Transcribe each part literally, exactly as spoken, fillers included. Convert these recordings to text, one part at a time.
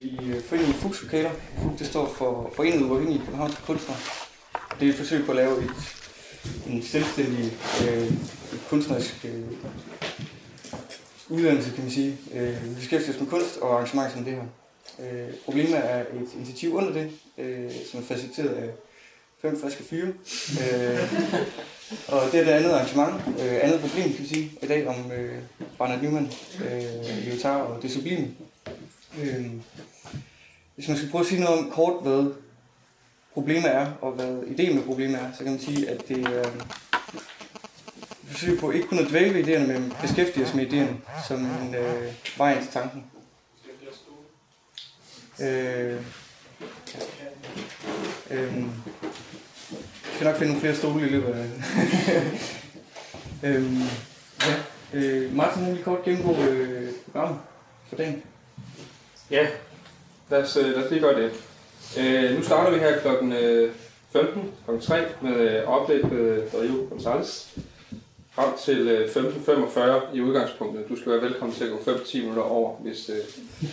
I foreningen Fuchs-lokaler. Fuchs, det står for Foreningen Uafhængige Københavnske Kunstnere. Det er et forsøg på at lave et, en selvstændig øh, kunstnerisk øh, uddannelse, kan man sige. Øh, vi beskæftiger os med kunst og arrangementer som det her. Øh, problemet er et initiativ under det, øh, som er faciliteret af fem friske fyre. Øh, og det er det andet arrangement, øh, andet problem, kan vi sige, i dag om øh, Bernhard Neumann, øh, Lyotard og det sublime. Øh, hvis man skal prøve at sige noget om kort, hvad problemet er, og hvad ideen med problemet er, så kan man sige, at det er øh, forsøg på ikke kun at dvæle ved idéerne, men beskæftige os med idéerne som en øh, vej til tanken. Øh, øh, jeg skal nok finde nogle flere stole i løbet af øh, ja. øh, Martin, vil lige kort gennemgå øh, programmet for dagen. Ja, lad os, lad os lige gøre det. Øh, nu starter vi her klokken femten, klokken tre med øh, oplæg med Dario González frem til øh, femten femogfyrre i udgangspunktet. Du skal være velkommen til at gå fem til ti minutter over, hvis øh,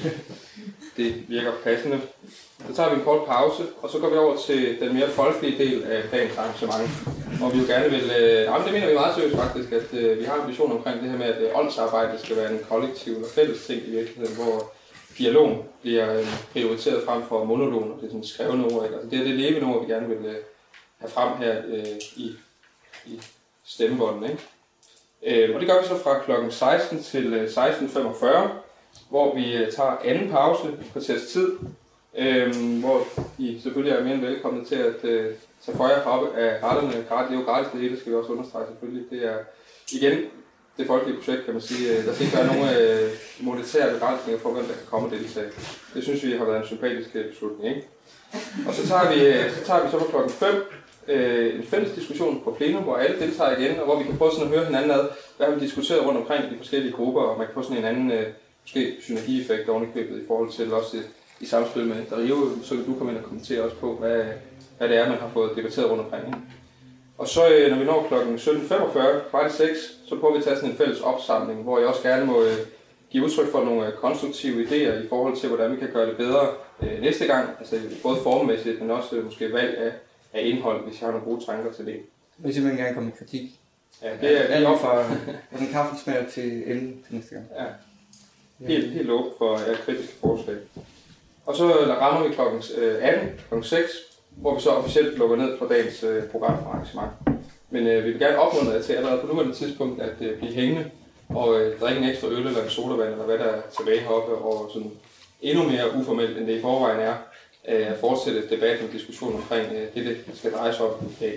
det virker passende. Så tager vi en kort pause, og så går vi over til den mere folkelige del af dagens arrangement. Og vi jo gerne vil, øh, jamen det mener vi meget seriøst faktisk, at øh, vi har en vision omkring det her med, at øh, åndsarbejde skal være en kollektiv eller fælles ting i virkeligheden, hvor dialogen bliver øh, prioriteret frem for monologen, og det er sådan skrevne ord. Ikke? Altså, det er det levende ord, vi gerne vil øh, have frem her øh, i, i stemmebånden. Ikke? Øh, og det gør vi så fra klokken seksten til øh, seksten femogfyrre, hvor vi øh, tager anden pause på kvarters tid, øh, hvor I selvfølgelig er mere end velkomne til at øh, tage for jer op af retterne. Det er jo gratis det hele, skal vi også understrege selvfølgelig. Det er igen det folkelige projekt, kan man sige. Der skal ikke være nogen øh, monetære begrænsninger for, hvem der kan komme og deltage. Det synes vi har været en sympatisk beslutning. Ikke? Og så tager vi så, tager vi så på klokken fem øh, en fælles diskussion på plenum, hvor alle deltager igen, og hvor vi kan prøve sådan at høre hinanden ad, hvad har vi diskuteret rundt omkring de forskellige grupper, og man kan få sådan en anden øh, måske synergieffekt oven i købet i forhold til også i, i samspil med Dario, så kan du komme ind og kommentere også på, hvad, hvad det er, man har fået debatteret rundt omkring. Ikke? Og så når vi når klokken sytten femogfyrre, kvart i seks, så prøver vi at tage sådan en fælles opsamling, hvor jeg også gerne må øh, give udtryk for nogle konstruktive idéer i forhold til, hvordan vi kan gøre det bedre øh, næste gang. Altså både formmæssigt, men også øh, måske valg af, af indhold, hvis jeg har nogle gode tanker til det. Jeg vil simpelthen gerne komme med kritik. Ja, det er alt fra den kaffesmager til enden til næste gang. Ja, helt, helt åbent for ja, kritiske forslag. Og så rammer vi klokken atten, klokken seks, hvor vi så officielt lukker ned for dagens øh, program og arrangement. Men øh, vi vil gerne opmuntre jer til allerede på nuværende tidspunkt at øh, blive hængende og øh, drikke en ekstra øl eller en sodavand eller hvad der er tilbage heroppe, og sådan endnu mere uformelt end det i forvejen er, øh, at fortsætte debatten og diskussionen omkring øh, det, det skal dreje sig om i dag.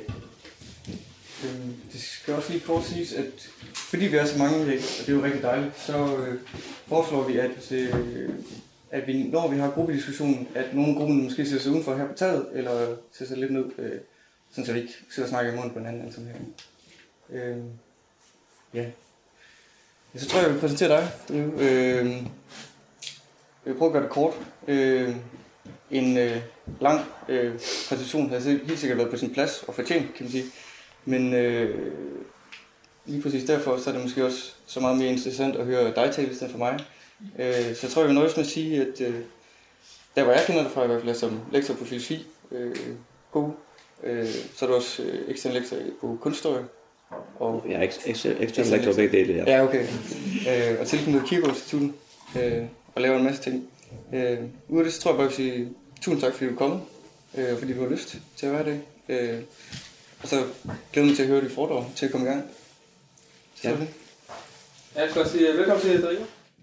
Det skal også lige kort siges, at fordi vi er så mange i dag, og det er jo rigtig dejligt, så øh, foreslår vi, at øh, at vi, når vi har gruppediskussionen, at nogle grupper måske sætter sig udenfor her på taget, eller sætter sig lidt ned, øh, sådan så vi ikke sidder og snakker i munden på hinanden. Sådan her. Øh, ja. ja. Så tror jeg, jeg vil præsentere dig. Øh, jeg vil prøve at gøre det kort. Øh, en øh, lang øh, præsentation har helt sikkert været på sin plads og fortjent, kan man sige. Men øh, lige præcis derfor så er det måske også så meget mere interessant at høre dig tale i stedet for mig. Øh, så jeg tror, jeg vil nøjes med at sige, at øh, der hvor jeg kender dig fra, i hvert fald som lektor på filosofi, øh, god, øh, så er du også øh, ekstern lektor på kunsthistorie. Og ja, ekstern ekstern lektor på begge dele, ja. Ja, okay. Øh, og tilknyttet Kirkegaard-instituttet øh, og laver en masse ting. Øh, ud af det, så tror jeg bare, at jeg vil sige tusind tak, fordi du er kommet, øh, fordi du har lyst til at være det. Øh, og så glæder mig til at høre dit foredrag, til at komme i gang. Så ja. Jeg skal sige velkommen til Dario.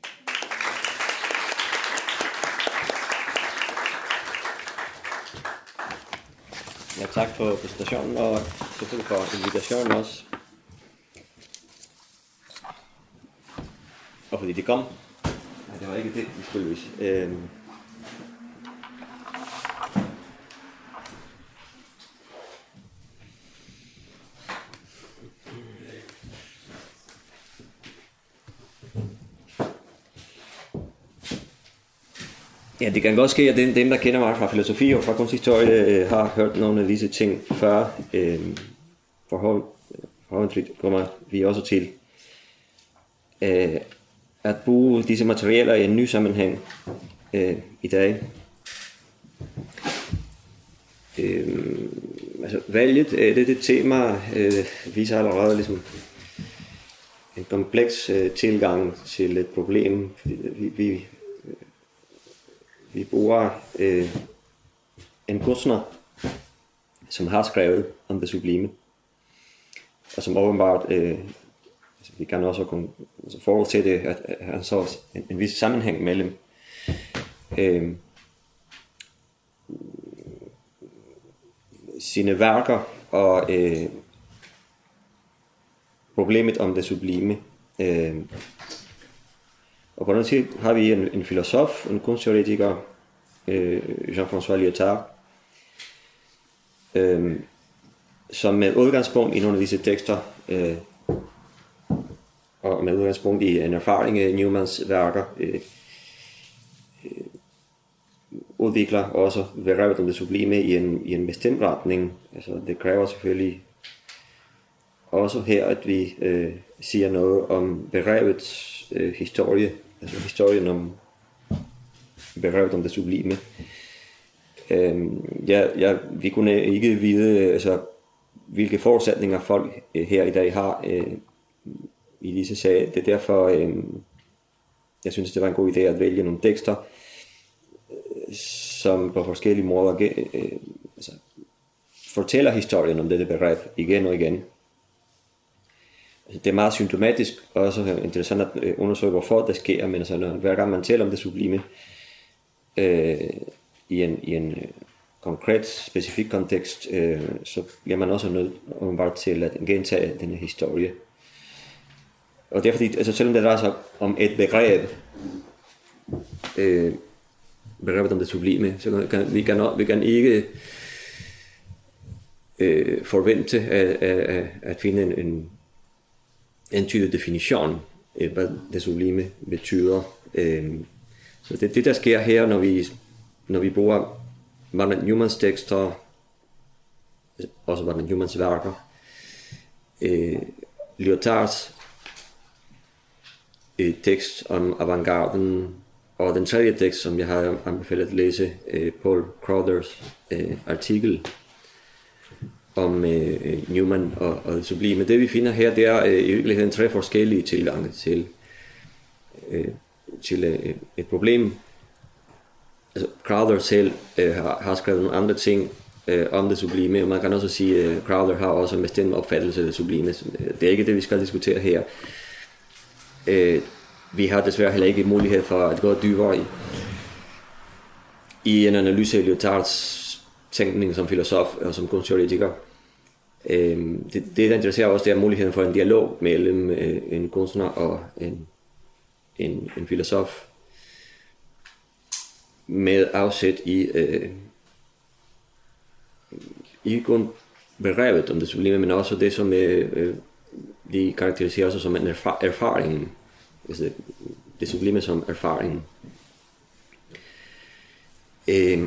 Ja, tak for præsentationen, og selvfølgelig for invitationen også. Og fordi de kom. Nej, det var ikke det, selvfølgelig. Øhm. Ja, det kan godt ske, at dem, der kender mig fra filosofi og fra kunsthistorie, øh, har hørt nogle af disse ting før. Øh, forhåbentlig kommer vi også til øh, at bruge disse materialer i en ny sammenhæng. øh, i dag. Øh, altså valget af det, det tema øh, viser allerede ligesom en kompleks øh, tilgang til et problem. Vi, vi, vi bruger øh, en kunstner, som har skrevet om det sublime, og som åbenbart, øh, altså vi kan også kunne altså forudsætte, at, at han så en, en vis sammenhæng mellem øh, sine værker og øh, problemet om det sublime. Øh, og på den side har vi en, en filosof, en kunstteoretiker, øh, Jean-François Lyotard, øh, som med udgangspunkt i nogle af disse tekster, øh, og med udgangspunkt i en erfaring af Newmans værker, øh, øh, udvikler også begrebet om det sublime i en, i en bestemt retning. Altså, det kræver selvfølgelig også her, at vi øh, siger noget om begrebets øh, historie, altså historien om begrebet om det sublime. Øh, ja, ja, vi kunne ikke vide, altså, hvilke forudsætninger folk øh, her i dag har øh, i disse sager. Det er derfor, øh, jeg synes, det var en god idé at vælge nogle tekster, øh, som på forskellige måder øh, altså, fortæller historien om dette begreb igen og igen. Altså, det er meget symptomatisk, og også interessant at undersøge, hvorfor det sker, men altså, når, hver gang man taler om det sublime øh, i en, i en konkret, specifik kontekst, øh, så bliver man også nødt umiddelbart til at gentage denne historie. Og det er fordi, altså selvom det drejer sig om et begreb, øh, begrebet om det sublime, så kan vi, kan, vi kan ikke øh, forvente at, at, at finde en, en, en tydelig definition af, hvad det sublime betyder. Øh, så det det, der sker her, når vi, når vi bruger Bernard Newmans tekster, også Bernard Newmans værker, øh, Lyotards øh, tekst om avantgarden, og den tredje tekst, som jeg har anbefalet at læse, øh, Paul Crowthers øh, artikel om øh, Newman og, og det sublime. Det vi finder her, det er øh, i virkeligheden tre forskellige tilgange til, øh, til øh, et problem. Altså, Crowther selv øh, har, har skrevet nogle andre ting øh, om det sublime, og man kan også sige, at øh, Crowther har også en bestemt opfattelse af det sublime. Det er ikke det, vi skal diskutere her. Øh, vi har desværre heller ikke mulighed for at gå dybere i, i en analyse af Lyotards tænkning som filosof og som kunstteoretiker. Øh, det, det, der interesserer os, det er muligheden for en dialog mellem øh, en kunstner og en, en, en filosof, med afsæt i øh, ikke kun begrebet om det sublime, men også det, som øh, de karakteriserer sig som en erfar- erfaring, altså det, det sublime som erfaring. Øh,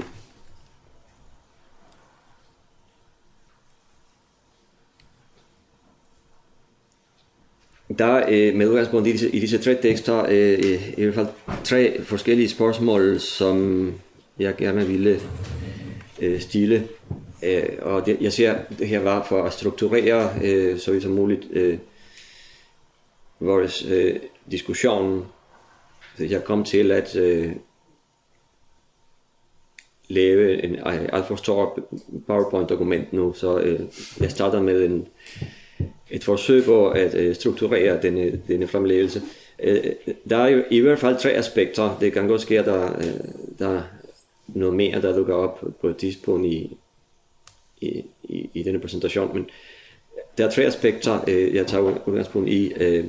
Der er øh, med udgangspunkt i disse, i disse tre tekster øh, i hvert fald tre forskellige spørgsmål, som jeg gerne ville øh, stille. Øh, og det, jeg ser det her var for at strukturere øh, så vidt som muligt øh, vores øh, diskussion. Jeg kom til at øh, lave en alt for stor PowerPoint-dokument nu, så øh, jeg starter med en et forsøg på at øh, strukturere denne, denne fremlæggelse. Øh, der er jo i hvert fald tre aspekter. Det kan godt ske, at der, øh, der er noget mere, der dukker op på et tidspunkt i, i, i, i denne præsentation. Men der er tre aspekter, øh, jeg tager udgangspunkt i. Øh,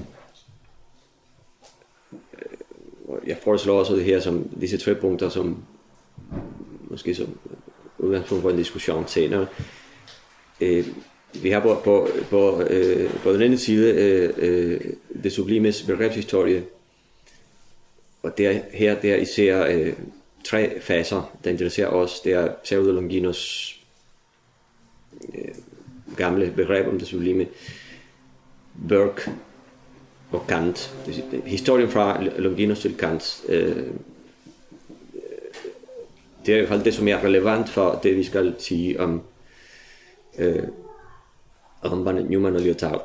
jeg foreslår også det her som disse tre punkter, som måske som udgangspunkt for en diskussion senere. Øh, Vi har på, på, på, øh, på den ene side øh, øh, det sublimes begrebshistorie, og der, her der især øh, tre faser, der interesserer os. Det er Pseudo Longinos øh, gamle begreb om det sublime, Burke og Kant. Historien fra Longinus til Kant. Øh, det er i hvert fald det, som er relevant for det, vi skal sige om øh, rambandet Newman og Lyotard.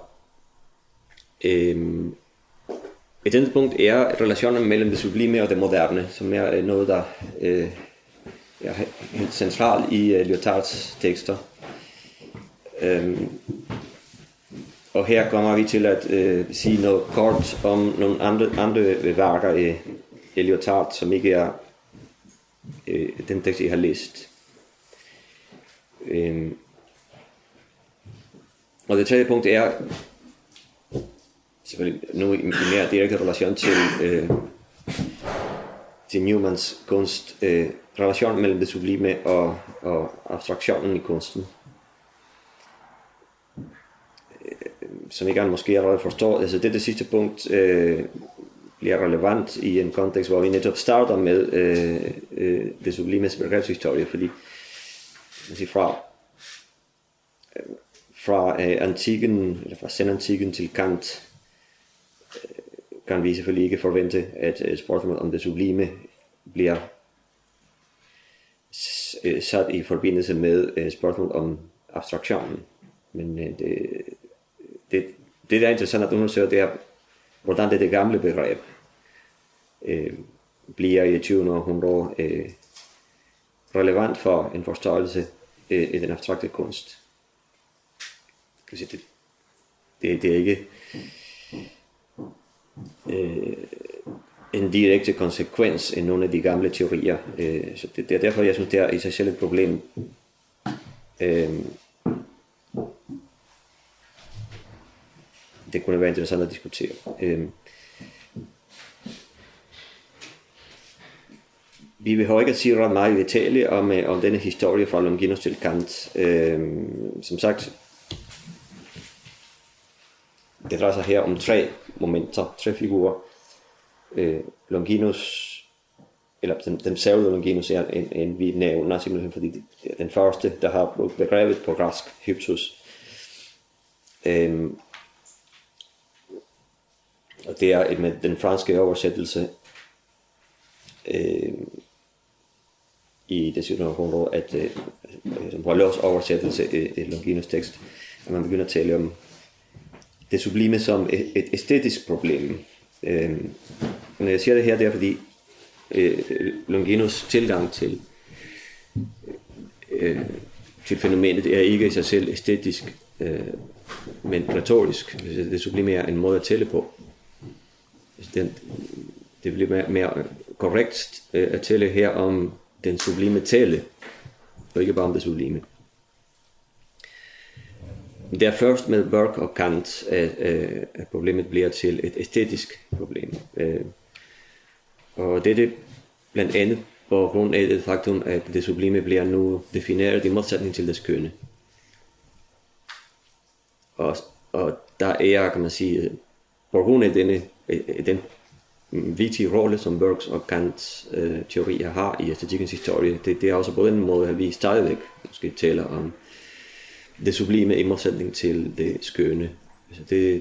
Øh, et andet punkt er relationen mellem det sublime og det moderne, som er noget, der øh, er helt centralt i uh, Lyotards tekster. Øh, og her kommer vi til at øh, sige noget kort om nogle andre, andre værker i, i Lyotard, som ikke er øh, den tekst, jeg har læst. Øh, og det tredje punkt er selvfølgelig nu i mere direkte relation til, øh, til Newmans kunst, øh, relationen mellem det sublime og, og abstraktionen i kunsten. Øh, som jeg gerne måske allerede forstår, altså det, det sidste punkt øh, bliver relevant i en kontekst, hvor vi netop starter med øh, øh, det sublimes begrebshistorie, fordi man siger, fra fra øh, antikken, eller fra senantikken til Kant, øh, kan vi selvfølgelig ikke forvente, at øh, spørgsmålet om det sublime bliver s- øh, sat i forbindelse med øh, spørgsmålet om abstraktionen. Men øh, det, det, det, der er interessant at undersøge, det er, hvordan det, det gamle begreb øh, bliver i tyvende århundrede øh, relevant for en forståelse øh, i den abstrakte kunst. Det, det, det er ikke øh, en direkte konsekvens af nogle af de gamle teorier. Øh, så det, det er derfor, jeg synes, det er i sig selv et problem. Øh, det kunne være interessant at diskutere. Øh, vi behøver ikke at sige ret meget i detalje om, om denne historie fra Longinus til Kant. Øh, som sagt, det drejer sig her om tre momenter, tre figurer. Øh, Longinus, eller den, den pseudo Longinus er en, en vi nævner, simpelthen fordi det er den første, der har brugt begrebet på græsk, hypsus. Øh, og det er med den franske oversættelse øh, i det syvende århundrede, at øh, som Boileaus oversættelse i Longinus tekst, at man begynder at tale om det sublime som et, et æstetisk problem. Øh, når jeg siger det her, det er fordi øh, Longinus tilgang til, øh, til fænomenet er ikke i sig selv æstetisk, øh, men retorisk. Det sublime er en måde at tælle på. Den, det bliver mere, mere korrekt øh, at tælle her om den sublime tale, og ikke bare om det sublime. Det er først med Burke og Kant, at, at problemet bliver til et æstetisk problem. Og det er det blandt andet på grund af det faktum, at det sublime bliver nu defineret i modsætning til det skønne. Og, og der er, kan man sige, på grund af denne, den vigtige rolle, som Burkes og Kants øh, teorier har i æstetikkens historie, det, det er også på den måde, at vi stadigvæk måske taler om det sublime i modsætning til det skønne. Altså det,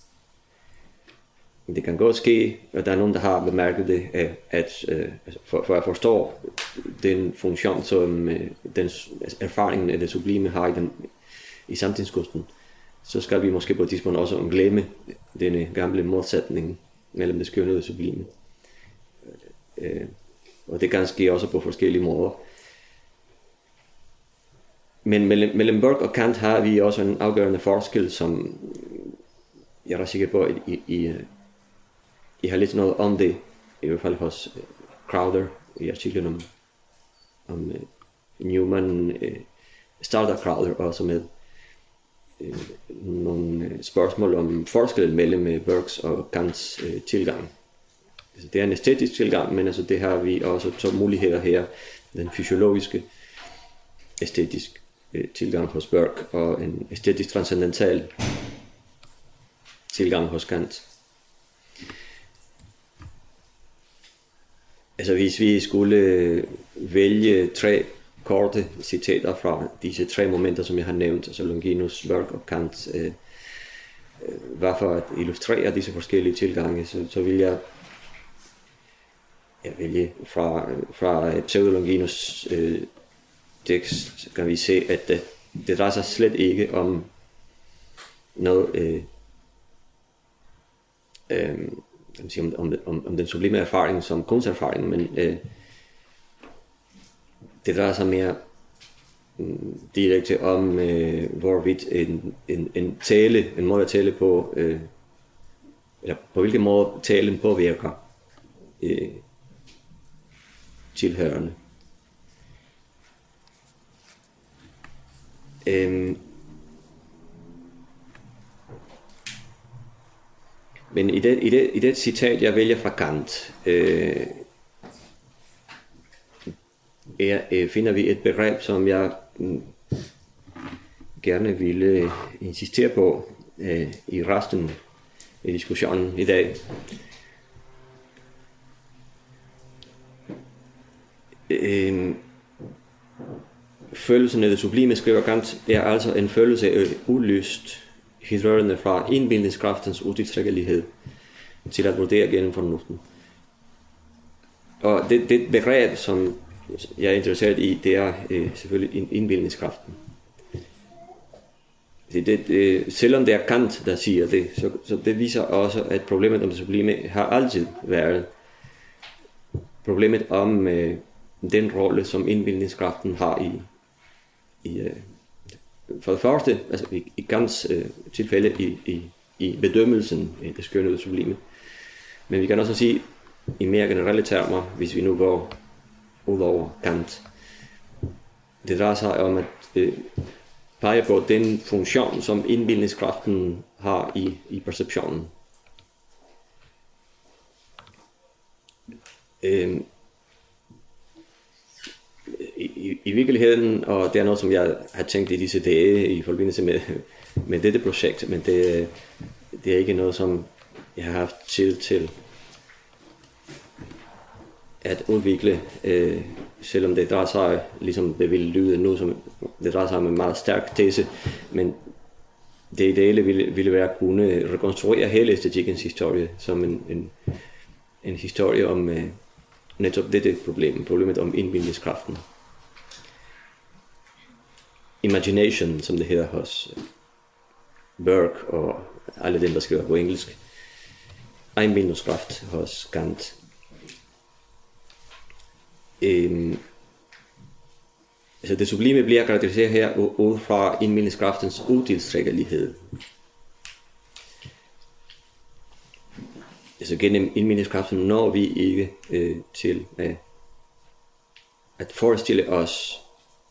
det kan godt ske, at der er nogen, der har bemærket det, at, at altså for, for at forstå den funktion, som den erfaringen af det sublime har i, den, i samtidskunsten, så skal vi måske på et tidspunkt også glemme denne gamle modsætning mellem det skønne og det sublime. Og det kan ske også på forskellige måder. Men mellem, mellem Burke og Kant har vi også en afgørende forskel, som jeg er sikker på, at I, I, I har lidt noget om det, i hvert fald hos Crowther i artiklen om, om uh, Newman. Uh, starter Crowther også med uh, nogle spørgsmål om forskellen mellem Burkes og Kants uh, tilgang. Altså, det er en æstetisk tilgang, men altså, det har vi også to muligheder her, den fysiologiske, æstetisk tilgang hos Burke og en æstetisk transcendental tilgang hos Kant. Altså hvis vi skulle vælge tre korte citater fra disse tre momenter, som jeg har nævnt, altså Longinus, Burke og Kant, øh, hvad for at illustrere disse forskellige tilgange, så, så vil jeg jeg vælge fra, fra Pseudo-Longinus øh, tekst, kan vi se, at det, det drejer sig slet ikke om noget, øh, øh, kan man sige, om, om, om, om den sublime erfaring som kunsterfaring, men øh, det drejer sig mere um, direkte om, øh, hvorvidt en, en, en tale, en måde at tale på, øh, eller på hvilken måde talen påvirker øh, tilhørende. Øhm, men i det, i, det, i det citat, jeg vælger fra Kant, øh, er, øh, finder vi et begreb, som jeg mm, gerne ville insistere på øh, i resten af diskussionen i dag. Øh, Følelsen af det sublime, skriver Kant, er altså en følelse af ulyst, hidrørende fra indbildningskraftens utilstrækkelighed til at vurdere gennem fornuften. Og det, det begreb, som jeg er interesseret i, det er øh, selvfølgelig indbildningskraften. Det, det, øh, selvom det er Kant, der siger det, så, så det viser også, at problemet om det sublime har altid været problemet om øh, den rolle, som indbildningskraften har i I, øh, for det første, altså i, i Kants øh, tilfælde i, i, i bedømmelsen af det skønne og det sublime. Men vi kan også sige i mere generelle termer, hvis vi nu går ud over Kant. Det drejer sig om at øh, pege på den funktion, som indbildningskraften har i, i perceptionen. Øh, I, i virkeligheden, og det er noget, som jeg har tænkt i disse dage i forbindelse med, med dette projekt, men det, det er ikke noget, som jeg har haft tid til at udvikle, øh, selvom det drejer sig, ligesom det ville lyde nu, som det drejer sig om en meget stærk tese, men det ideelle ville, ville være at kunne rekonstruere hele æstetikkens historie som en, en, en historie om øh, netop dette problem, problemet om indbildningskraften. Imagination, som det hedder hos Burke og alle dem, der skriver på engelsk. Indbildningskraft hos Kant. Øhm, altså det sublime bliver karakteriseret her ud fra indbildningskraftens utilstrækkelighed. Altså gennem indbildningskraften når vi ikke øh, til øh, at forestille os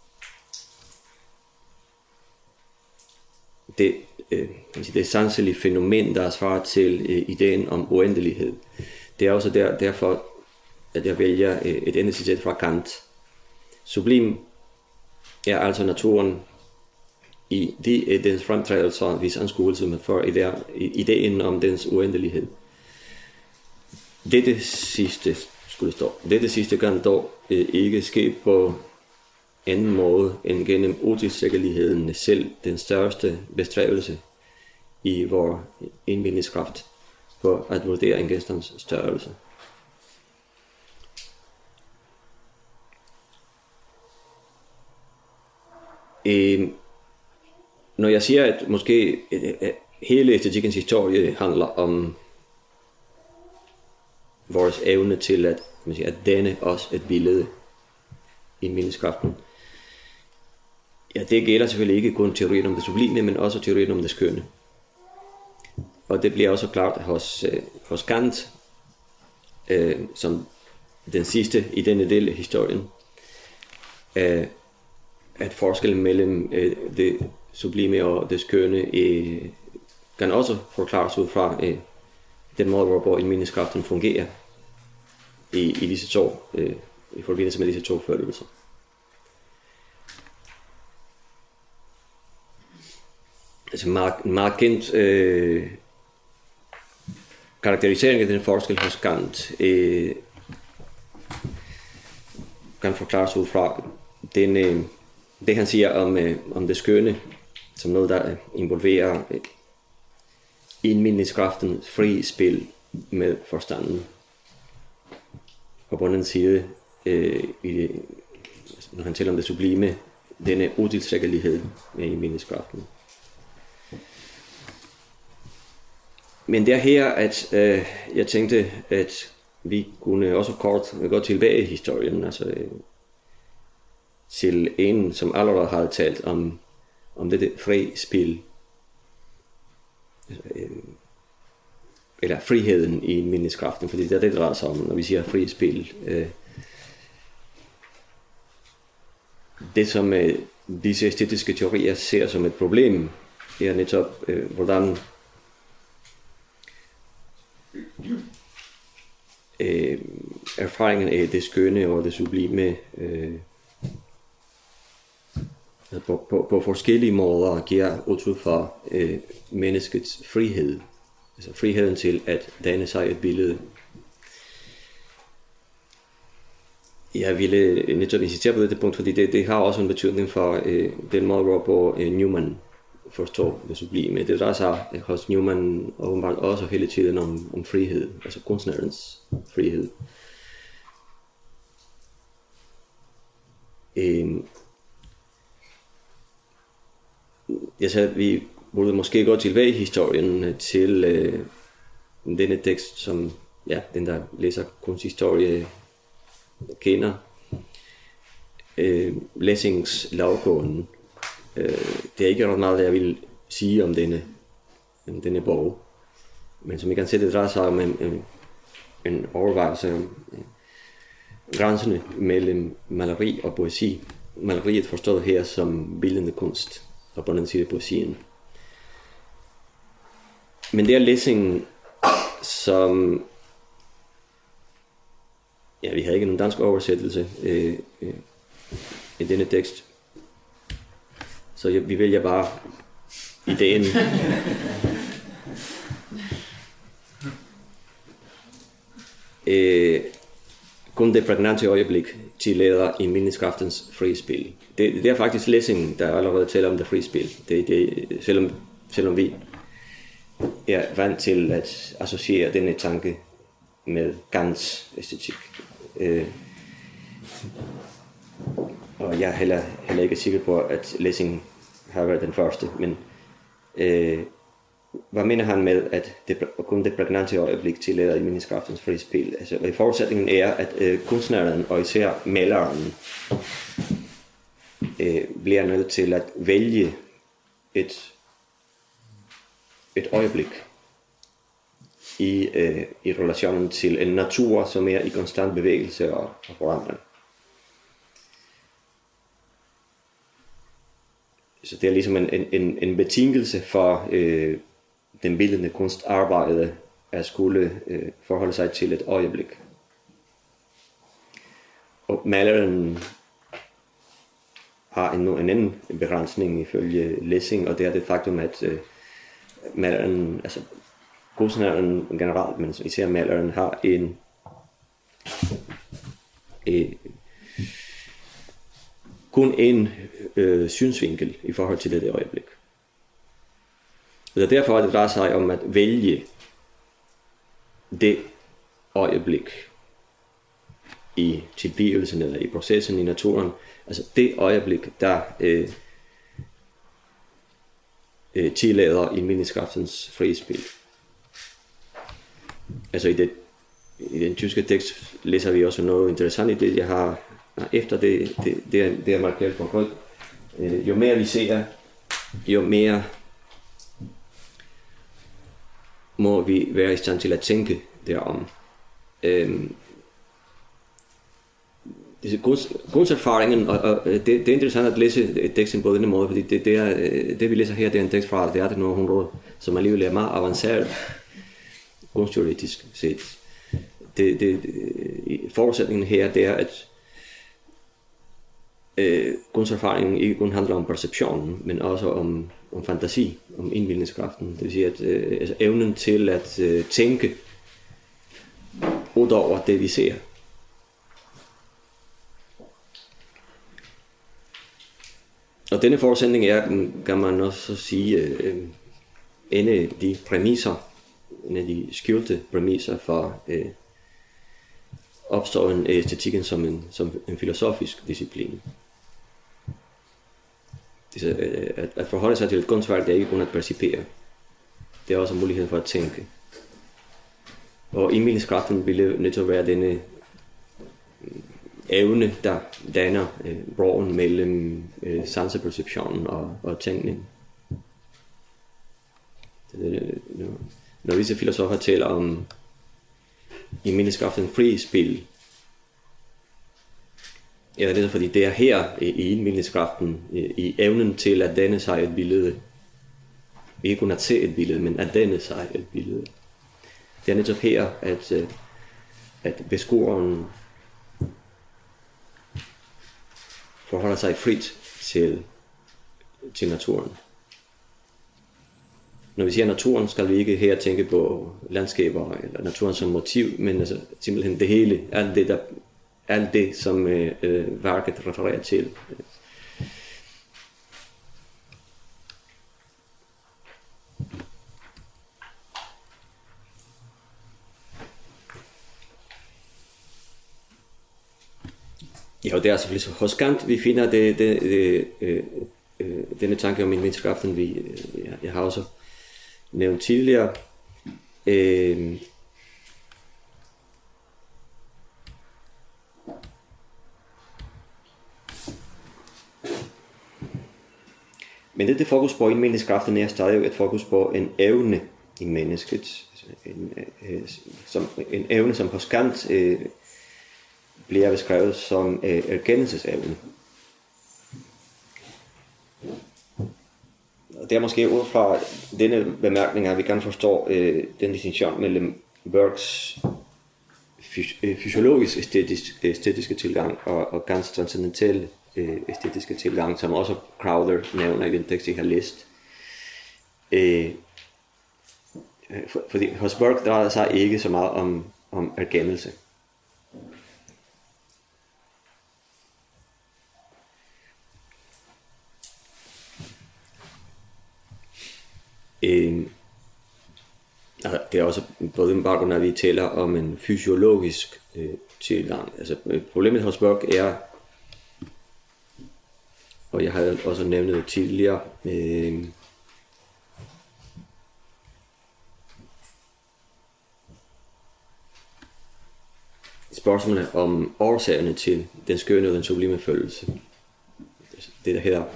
det, øh, det sanselige fænomen, der svarer til øh, ideen om uendelighed. Det er også der, derfor, at jeg vælger øh, et andet citat fra Kant. Sublim er altså naturen i de af dens fremtrædelser, hvis anskuelse med for ideen om dens uendelighed. Dette sidste skulle stå. Dette sidste kan dog øh, ikke ske på anden måde end gennem utilstrækkeligheden selv den største bestræbelse i vor indbildningskraft på at vurdere en genstands størrelse. Øh, når jeg siger, at måske at hele æstetikkens historie handler om vores evne til at, man siger, at danne os et billede i mindeskraften. Ja, det gælder selvfølgelig ikke kun teorien om det sublime, men også teorien om det skønne. Og det bliver også klart hos, øh, hos Kant, øh, som den sidste i denne del af historien, øh, at forskellen mellem øh, det sublime og det skønne øh, kan også forklares ud fra øh, den måde, hvorpå indbildningskraften fungerer i, i disse to, øh, i forbindelse med disse to følelser. Altså meget, meget kendt øh, karakterisering af den forskel hos Kant øh, kan forklares ud fra den, øh, det han siger om, øh, om det skønne, som noget der involverer øh, indbildningskraftens fri spil med forstanden. og på den anden side, øh, i det, når han taler om det sublime, denne utilstrækkelighed i mindeskraften. Men det er her, at øh, jeg tænkte, at vi kunne også kort gå tilbage i historien, altså øh, til en, som allerede har talt om, om dette fri spil, øh, eller friheden i mindeskraften, fordi det er det, det drejer sig om, når vi siger fri spil. Øh, det, som øh, disse æstetiske teorier ser som et problem, er netop, øh, hvordan øh, erfaringen af det skønne og det sublime øh, på, på, på forskellige måder giver udtryk for øh, menneskets frihed. Altså friheden til at danne sig et billede. Jeg ville netop insistere på dette punkt, fordi det, det har også en betydning for øh, den måde, hvorpå øh, Newman forstår det sublime. Det drejer sig hos Newman åbenbart også hele tiden om, om frihed, altså kunstnerens frihed. Øh, jeg sagde, at vi burde måske gå tilbage i historien til øh, denne tekst, som ja, den der læser kunsthistorie kender. Øh, Lessings Lavgården. Øh, det er ikke ret meget, jeg vil sige om denne, om denne bog. Men som I kan se, det drejer sig om en, en, en overvejelse om øh, grænserne mellem maleri og poesi. Maleriet forstået her som bildende kunst, og på den side poesien. Men det er Lessing, som ja, vi havde ikke nogen dansk oversættelse øh, øh, i denne tekst, så jeg, vi vælger bare ideen. øh, kun det prægnante øjeblik tillader i mindeskraftens frispil. Det, det er faktisk Lessing, der allerede taler om det frispil. Det, det, selvom, selvom vi er vant til at associere denne tanke med Kants æstetik. Øh, og jeg er heller, heller ikke sikker på, at Lessing har været den første, men øh, hvad mener han med, at det, kun det prægnante øjeblik tillader i mindeskraftens frispil? Altså, forudsætningen er, at øh, kunstneren og især maleren øh, bliver nødt til at vælge et, et øjeblik i, øh, i relationen til en natur, som er i konstant bevægelse og, og forandring. Så det er ligesom en, en, en betingelse for øh, den bildende kunstarbejde at skulle øh, forholde sig til et øjeblik. Og maleren har en, en anden begrænsning ifølge Lessing, og det er det faktum, at øh, maleren, altså kunstneren generelt, men især maleren, har en øh, kun en øh, synsvinkel i forhold til det øjeblik. Og det er derfor, at det drejer sig om at vælge det øjeblik i tilblivelsen eller i processen i naturen. Altså det øjeblik, der øh, øh, tillader i mindeskraftens frispil. Altså i, det, i den tyske tekst læser vi også noget interessant i det, jeg har efter det, det, det, er, det er markeret på rød. Øh, jo mere vi ser, jo mere må vi være i stand til at tænke derom. Øhm, Kunsterfaringen, og, og det, det er interessant at læse teksten på denne måde, fordi det, det, er, det vi læser her, det er en tekst fra det attende århundrede, som alligevel er meget avanceret kunstteoretisk set. Det, det, forudsætningen her, det er, at øh, kunsterfaringen ikke kun handler om perceptionen, men også om, om fantasi, om indbildningskraften. Det vil sige, at øh, altså evnen til at øh, tænke ud over det, vi ser. Og denne forudsætning er, kan man også sige, øh, en af de præmisser, en af de skjulte præmisser for øh, opstår en æstetikken som en, som en filosofisk disciplin. At, at forholde sig til et kunstværk, det er ikke kun at percipere. Det er også muligheden for at tænke. Og indbildningskraften ville nødt til at være denne evne, der danner øh, broen mellem øh, sanseperceptionen og, og tænkning. Når visse filosofer taler om indbildningskraften fri spil, ja, det er fordi det er her i indbildningskraften, i evnen til at danne sig et billede. Ikke kun at se et billede, men at danne sig et billede. Det er netop her, at, at beskueren forholder sig frit til, til naturen. Når vi siger naturen, skal vi ikke her tænke på landskaber eller naturen som motiv, men altså simpelthen det hele, alt det, der, alt det som øh, værket refererer til. Ja, og det er selvfølgelig hos Kant, vi finder det, det, det, øh, øh, denne tanke om indbildningskraften, vi øh, jeg har også nævnt tidligere. Øh, men det, det fokus på indbildningskraften er stadig et fokus på en evne i mennesket, en, øh, som, en evne, som hos Kant øh, bliver beskrevet som øh, erkendelsesevne. Og det er måske ud fra denne bemærkning, at vi kan forstå øh, den distinktion mellem Burkes fys- øh, fysiologisk æstetisk, æstetiske tilgang og, og Kants transcendentale øh, æstetiske tilgang, som også Crowther nævner i den tekst, jeg har læst. Øh, for, fordi hos Burke drejer det sig ikke så meget om, om erkendelse. Øh, det er også både en baggrund, når vi taler om en fysiologisk øh, tilgang. Altså, problemet hos Burke er, og jeg har også nævnt det tidligere, øh, spørgsmålet om årsagerne til den skønne og den sublime følelse. Det der hedder,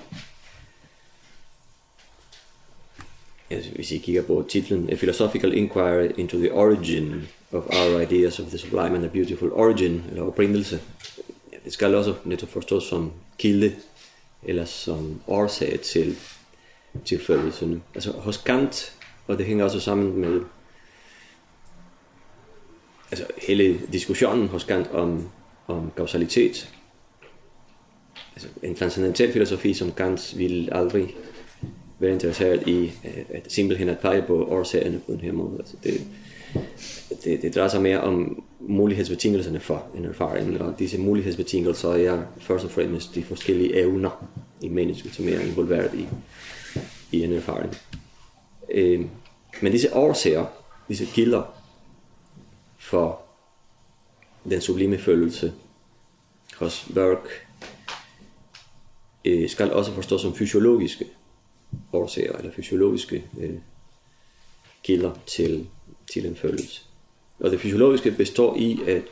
hvis I kigger på titlen, A Philosophical Inquiry into the Origin of Our Ideas of the Sublime and the Beautiful, Origin, eller oprindelse, det skal også netop forstås som kilde, eller som årsag til, til følelserne. Altså hos Kant, og det hænger også sammen med altså hele diskussionen hos Kant om, om kausalitet. Altså en transcendental filosofi som Kant vil aldrig være interesseret i at simpelthen at pege på årsagerne på den her måde. Altså det, det, det drejer sig mere om mulighedsbetingelserne for en erfaring, og disse mulighedsbetingelser er først og fremmest de forskellige evner i mennesket, som er involveret i, i en erfaring. Øh, men disse årsager, disse kilder for den sublime følelse hos Burke, øh, skal også forstås som fysiologiske årsager eller fysiologiske øh, kilder til, til en følelse. Og det fysiologiske består i, at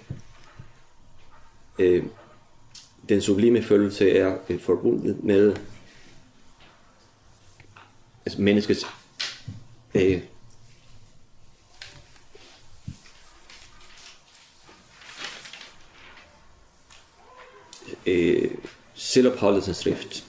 øh, den sublime følelse er øh, forbundet med altså menneskets øh, øh, selvopholdelsesdrift.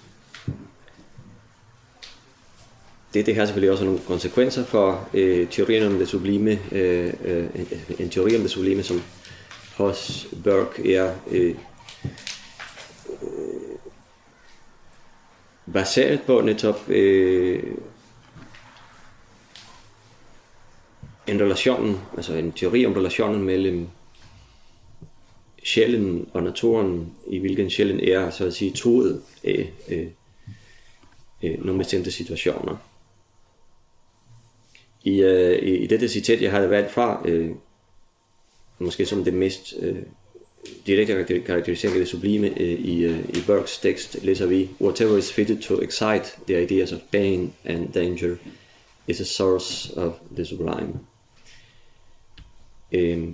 Det, det har selvfølgelig også nogle konsekvenser for øh, teorien om det sublime, øh, øh, en, en teori om det sublime, som hos Burke er øh, øh, baseret på netop øh, en relation, altså en teori om relationen mellem sjælen og naturen, i hvilken sjælen er, så at sige, truet af øh, øh, nogle bestemte situationer. I, øh, i, i dette citat, jeg har valgt fra, øh, måske som det mest øh, direkte karakterisering af det sublime øh, i, øh, i Burkes tekst læser vi: Whatever is fitted to excite the ideas of pain and danger is a source of the sublime. Øhm,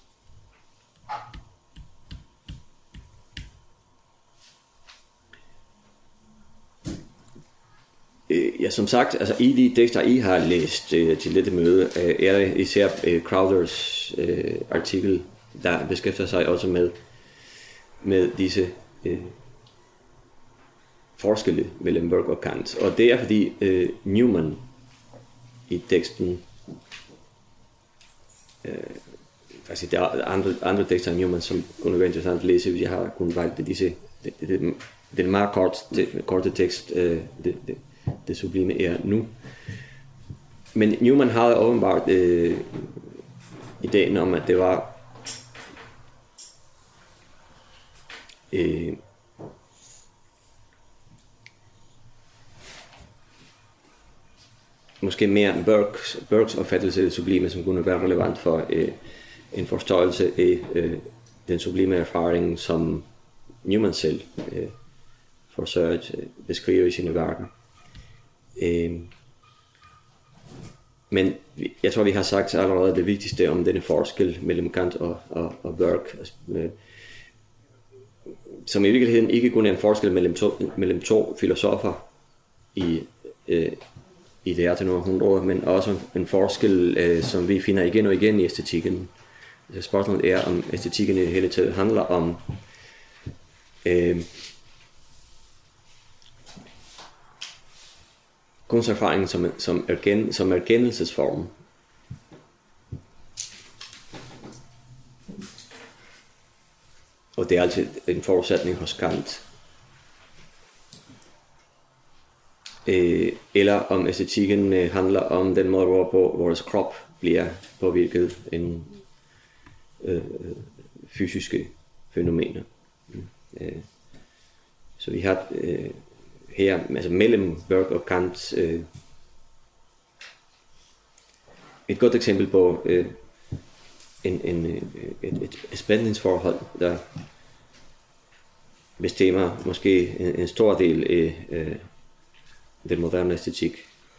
Ja, som sagt, altså i de tekster, I har læst øh, til dette møde, øh, er det især øh, Crowthers øh, artikel, der beskæftiger sig også med, med disse øh, forskelle mellem Burke og Kant. Og det er fordi øh, Newman i teksten, øh, faktisk der er andre, andre tekster af Newman, som kunne være interessant at læse, hvis jeg har kun valgt disse, det, det, den meget kort, det, korte tekst, øh, det, det, det sublime er nu. Men Newman havde åbenbart øh, ideen om, at det var øh, måske mere Burkes, Burkes opfattelse af det sublime, som kunne være relevant for øh, en forståelse af øh, den sublime erfaring, som Newman selv øh, forsøger at beskrive i sine værker. Øh, men jeg tror, vi har sagt allerede det vigtigste om denne forskel mellem Kant og, og, og Burke, altså, øh, som i virkeligheden ikke kun er en forskel mellem to, mellem to filosofer i, øh, i det attende århundrede, men også en forskel, øh, som vi finder igen og igen i æstetikken. Altså, spørgsmålet er, om æstetikken i det hele taget handler om øh, kunsterfaringen som, som, erken, som erkendelsesform. Og det er altid en forudsætning hos Kant. Øh, eller om æstetikken øh, handler om den måde, hvorpå vores krop bliver påvirket af øh, fysiske fænomener. Øh, så vi har øh, her, altså mellem Burke og Kant, øh, et godt eksempel på øh, en, en, et, et, et spændingsforhold, der bestemmer måske en, en stor del af øh, den moderne æstetik.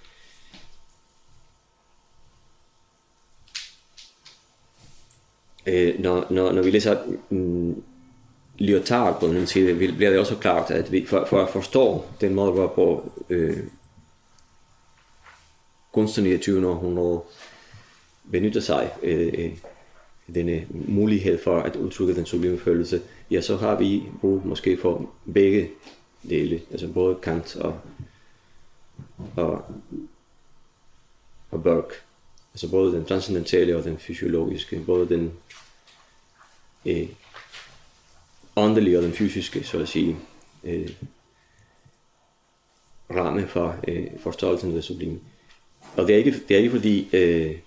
Øh, når, når, når vi læser mm, Lyotard på den side, bliver det også klart, at vi for, for at forstå den måde, hvorpå øh, kunsten i det tyvende århundrede benytter sig øh, denne mulighed for at udtrykke den sublime følelse, ja, så har vi brug måske for begge dele, altså både Kant og og, og Burke, altså både den transcendentale og den fysiologiske, både den øh, åndelige og den fysiske, så at sige, øh, ramme for øh, forståelsen af det sublime. Og det er ikke, det er ikke fordi øh,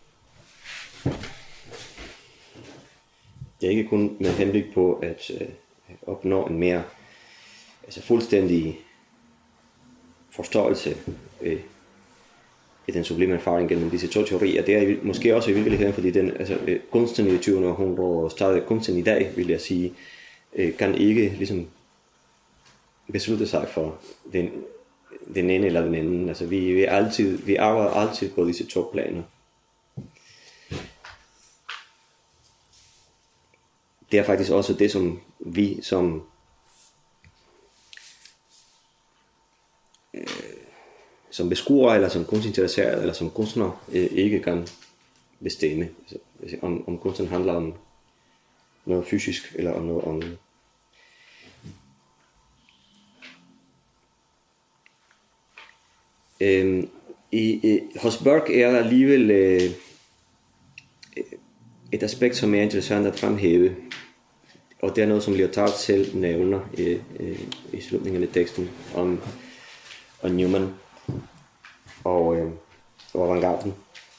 det er ikke kun med henblik på at øh, opnå en mere altså fuldstændig forståelse øh, i den sublime erfaring gennem disse to teorier. Det er måske også i virkeligheden, fordi den, altså, øh, kunsten i det tyvende århundrede og stadig kunsten i dag, vil jeg sige, øh, kan ikke ligesom beslutte sig for den, den ene eller den anden. Altså, vi, vi, altid, vi arbejder altid på disse to planer. Det er faktisk også det, som vi som øh, som beskuere eller som kunstinteresseret eller som kunstner øh, ikke kan bestemme, altså, om, om kunsten handler om noget fysisk eller om noget om øhm, i, i, hos Burke er der alligevel øh, et aspekt, som er interessant at fremhæve, og det er noget, som Lyotard selv nævner i, i, i slutningen af teksten om, om Newman og, øh, og avantgarden.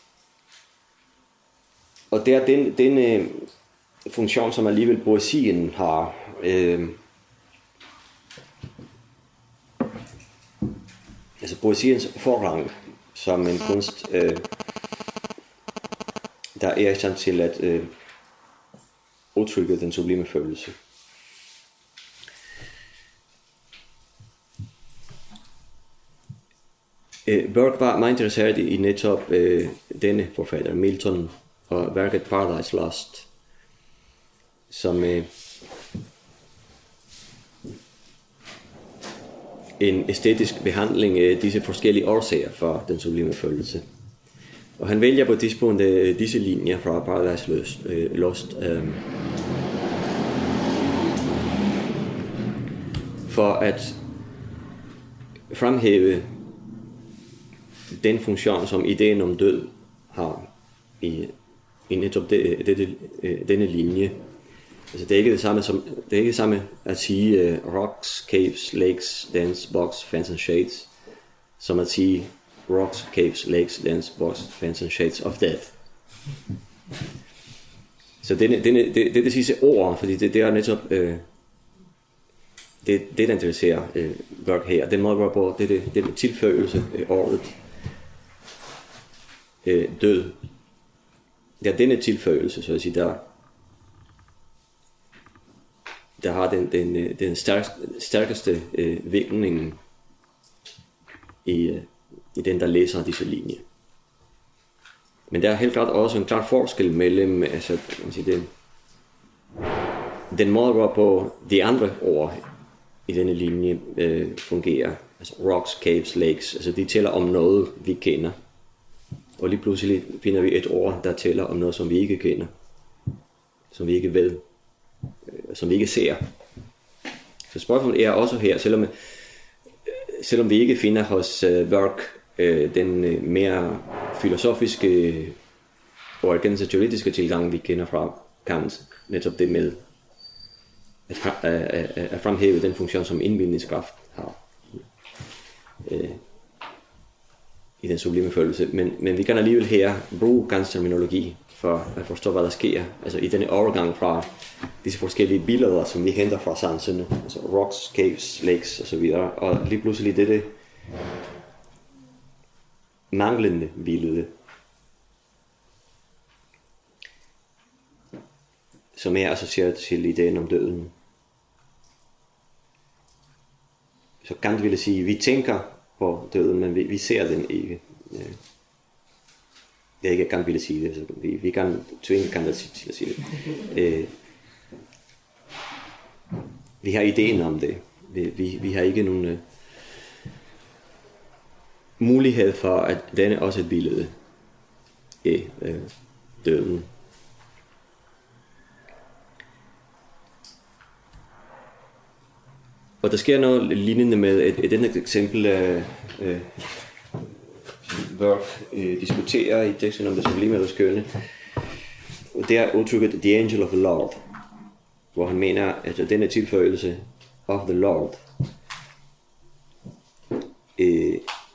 Og det er den, den øh, funktion, som alligevel poesien har. Øh, altså poesiens forrang som en kunst, øh, der er i stand til at øh, udtrykket den sublime følelse. Burke var meget interesseret i netop øh, denne forfatter, Milton, og værket Paradise Lost, som øh, en æstetisk behandling af disse forskellige årsager for den sublime følelse. Og han vælger på et tidspunkt øh, disse linjer fra Paradise Lost, øh, Lost øh, for at fremhæve den funktion, som ideen om død har i, i netop det, det, det, denne linje. Altså, det er ikke det samme som det er ikke det samme at sige uh, rocks, caves, lakes, dance, box, fans and shades, som at sige rocks, caves, lakes, dance, box, fans and shades of death. Så denne, denne, det, det er det sidste ord, fordi det, det er netop øh, det, det der interesserer øh, Burke her. Den måde går på, det er det, det er tilføjelse øh, ordet øh, død. Det er denne tilføjelse, så at sige, der der har den, den, den stærkeste, stærkeste øh, virkning i, øh, i den, der læser disse linjer. Men der er helt klart også en klar forskel mellem altså, sige, den, den måde, hvorpå de andre ord i denne linje øh, fungerer. Altså rocks, caves, lakes, altså de tæller om noget, vi kender. Og lige pludselig finder vi et ord, der tæller om noget, som vi ikke kender. Som vi ikke ved. Øh, som vi ikke ser. Så spørgsmålet er også her, selvom, selvom vi ikke finder hos uh, Burke uh, den uh, mere filosofiske og organisatoriske tilgang, vi kender fra Kant, netop det med at, at, at, at fremhæve den funktion, som indbildningskraft har uh, i den sublime følelse. Men, men vi kan alligevel her bruge Kants terminologi for at forstå, hvad der sker, altså i denne overgang fra disse forskellige billeder, som vi henter fra sanserne, altså rocks, caves, lakes og så videre, og lige pludselig dette manglende billede, som er associeret til ideen om døden. Så Kant ville sige, vi tænker på døden, men vi, vi ser den ikke. Det er ikke Kant ville sige det, så vi, vi kan tvinge Kant til at sige det. Øh, vi har ideen om det. Vi, vi, vi har ikke nogen uh, mulighed for, at denne også er et billede af uh, døden. Og der sker noget lignende med et, et andet eksempel af uh, Burke uh, diskuterer i teksten om det sublime og det skønne. Det er udtrykket The Angel of the Lord, hvor han mener, at denne tilføjelse of the Lord øh,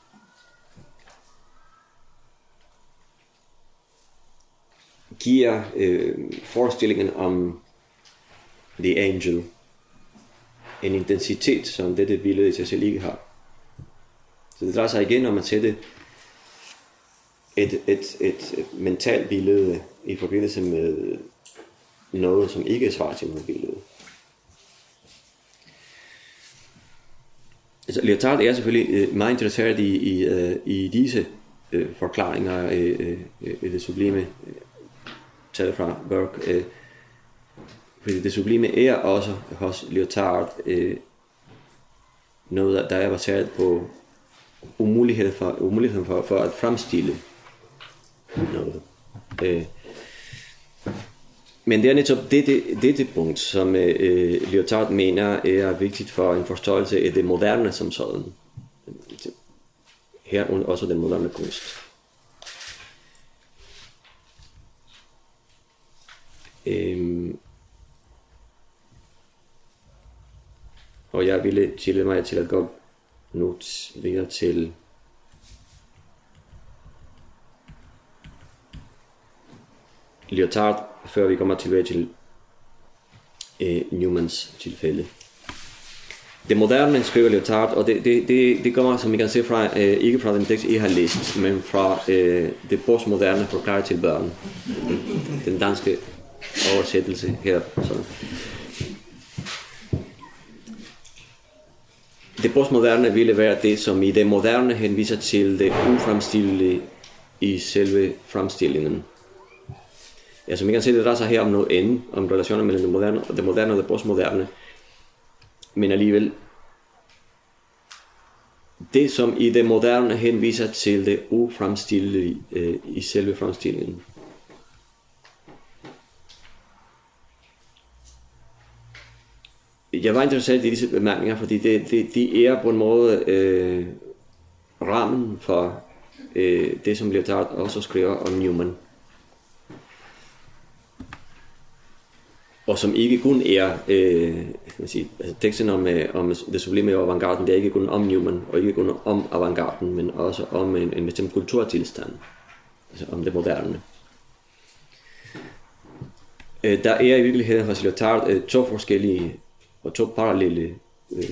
giver øh, forestillingen om the angel en intensitet, som dette billede i sig selv ikke har. Så det drejer sig igen om at sætte et, et, et, et mentalt billede i forbindelse med noget, som ikke er svaret til noget billede. Altså, Lyotard er selvfølgelig øh, meget interesseret i, i, øh, i disse øh, forklaringer af øh, øh, det sublime øh, taget fra Burke. Øh, fordi det sublime er også hos Lyotard øh, noget, der er baseret på umuligheden for, umuligheden for, for at fremstille noget. Øh, Men det er netop dette, dette punkt, som øh, Lyotard mener er vigtigt for en forståelse af det moderne som sådan. Her også den moderne kunst. Øhm, og jeg ville tillade mig til at gå nu videre til Lyotard, før vi kommer tilbage til øh, Newmans tilfælde. Det moderne skriver Lyotard, og det, det, det, det kommer, som I kan se fra, øh, ikke fra den tekst, I har læst, men fra øh, det postmoderne forklaret til børn. Den danske oversættelse her. Så. Det postmoderne ville være det, som i det moderne henviser til det ufremstillelige i selve fremstillingen. Ja, som I kan se, det drejer sig her om noget andet, om relationer mellem det moderne, det moderne og det postmoderne. Men alligevel, det som i det moderne henviser til det ufremstillelige øh, i selve fremstillingen. Jeg var interesseret i disse bemærkninger, fordi det, det, de er på en måde øh, rammen for øh, det, som Lyotard også skriver om Newman. Og som ikke kun er, øh, man sige, altså teksten om, øh, om det sublime og avantgarden, det er ikke kun om Newman, og ikke kun om avantgarden, men også om en, en bestemt kulturtilstand, altså om det moderne. Øh, der er i virkeligheden hos Lyotard øh, to forskellige og to parallelle øh,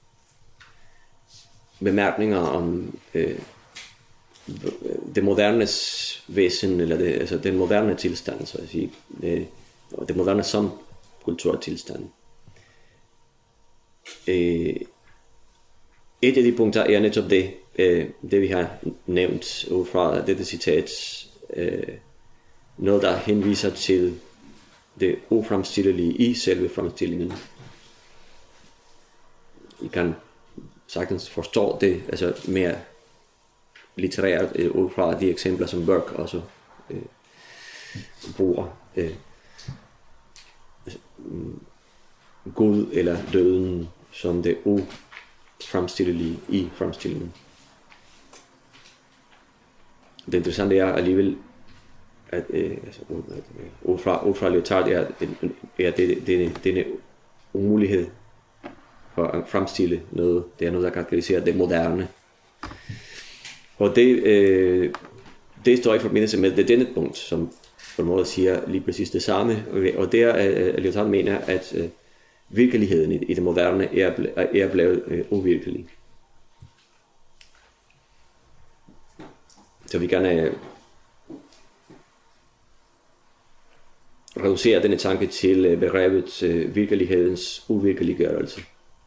bemærkninger om øh, det modernes væsen, eller det, altså den moderne tilstand, så at sige, øh, og det moderne som kulturtilstand. Øh, et af de punkter er netop det, øh, det vi har nævnt ud fra dette citat, øh, noget der henviser til det ufremstillelige i selve fremstillingen. I kan sagtens forstå det, altså mere litterært øh, ud fra de eksempler, som Burke også øh, bruger. Øh, Gud eller døden som det ufremstillelige i fremstillingen. Det interessante er alligevel, at øh, altså, ud fra, ud fra Lyotard er, er det, det, denne umulighed for at fremstille noget, det er noget, der karakteriserer det moderne. Og det, øh, det står i forbindelse med det denne punkt, som på en måde siger lige præcis det samme, og der er uh, Lyotard mener, at uh, virkeligheden i, i det moderne er, ble, er blevet uh, uvirkelig. Så vi kan uh, reducere denne tanke til uh, begrebet uh, virkelighedens uvirkeliggørelse.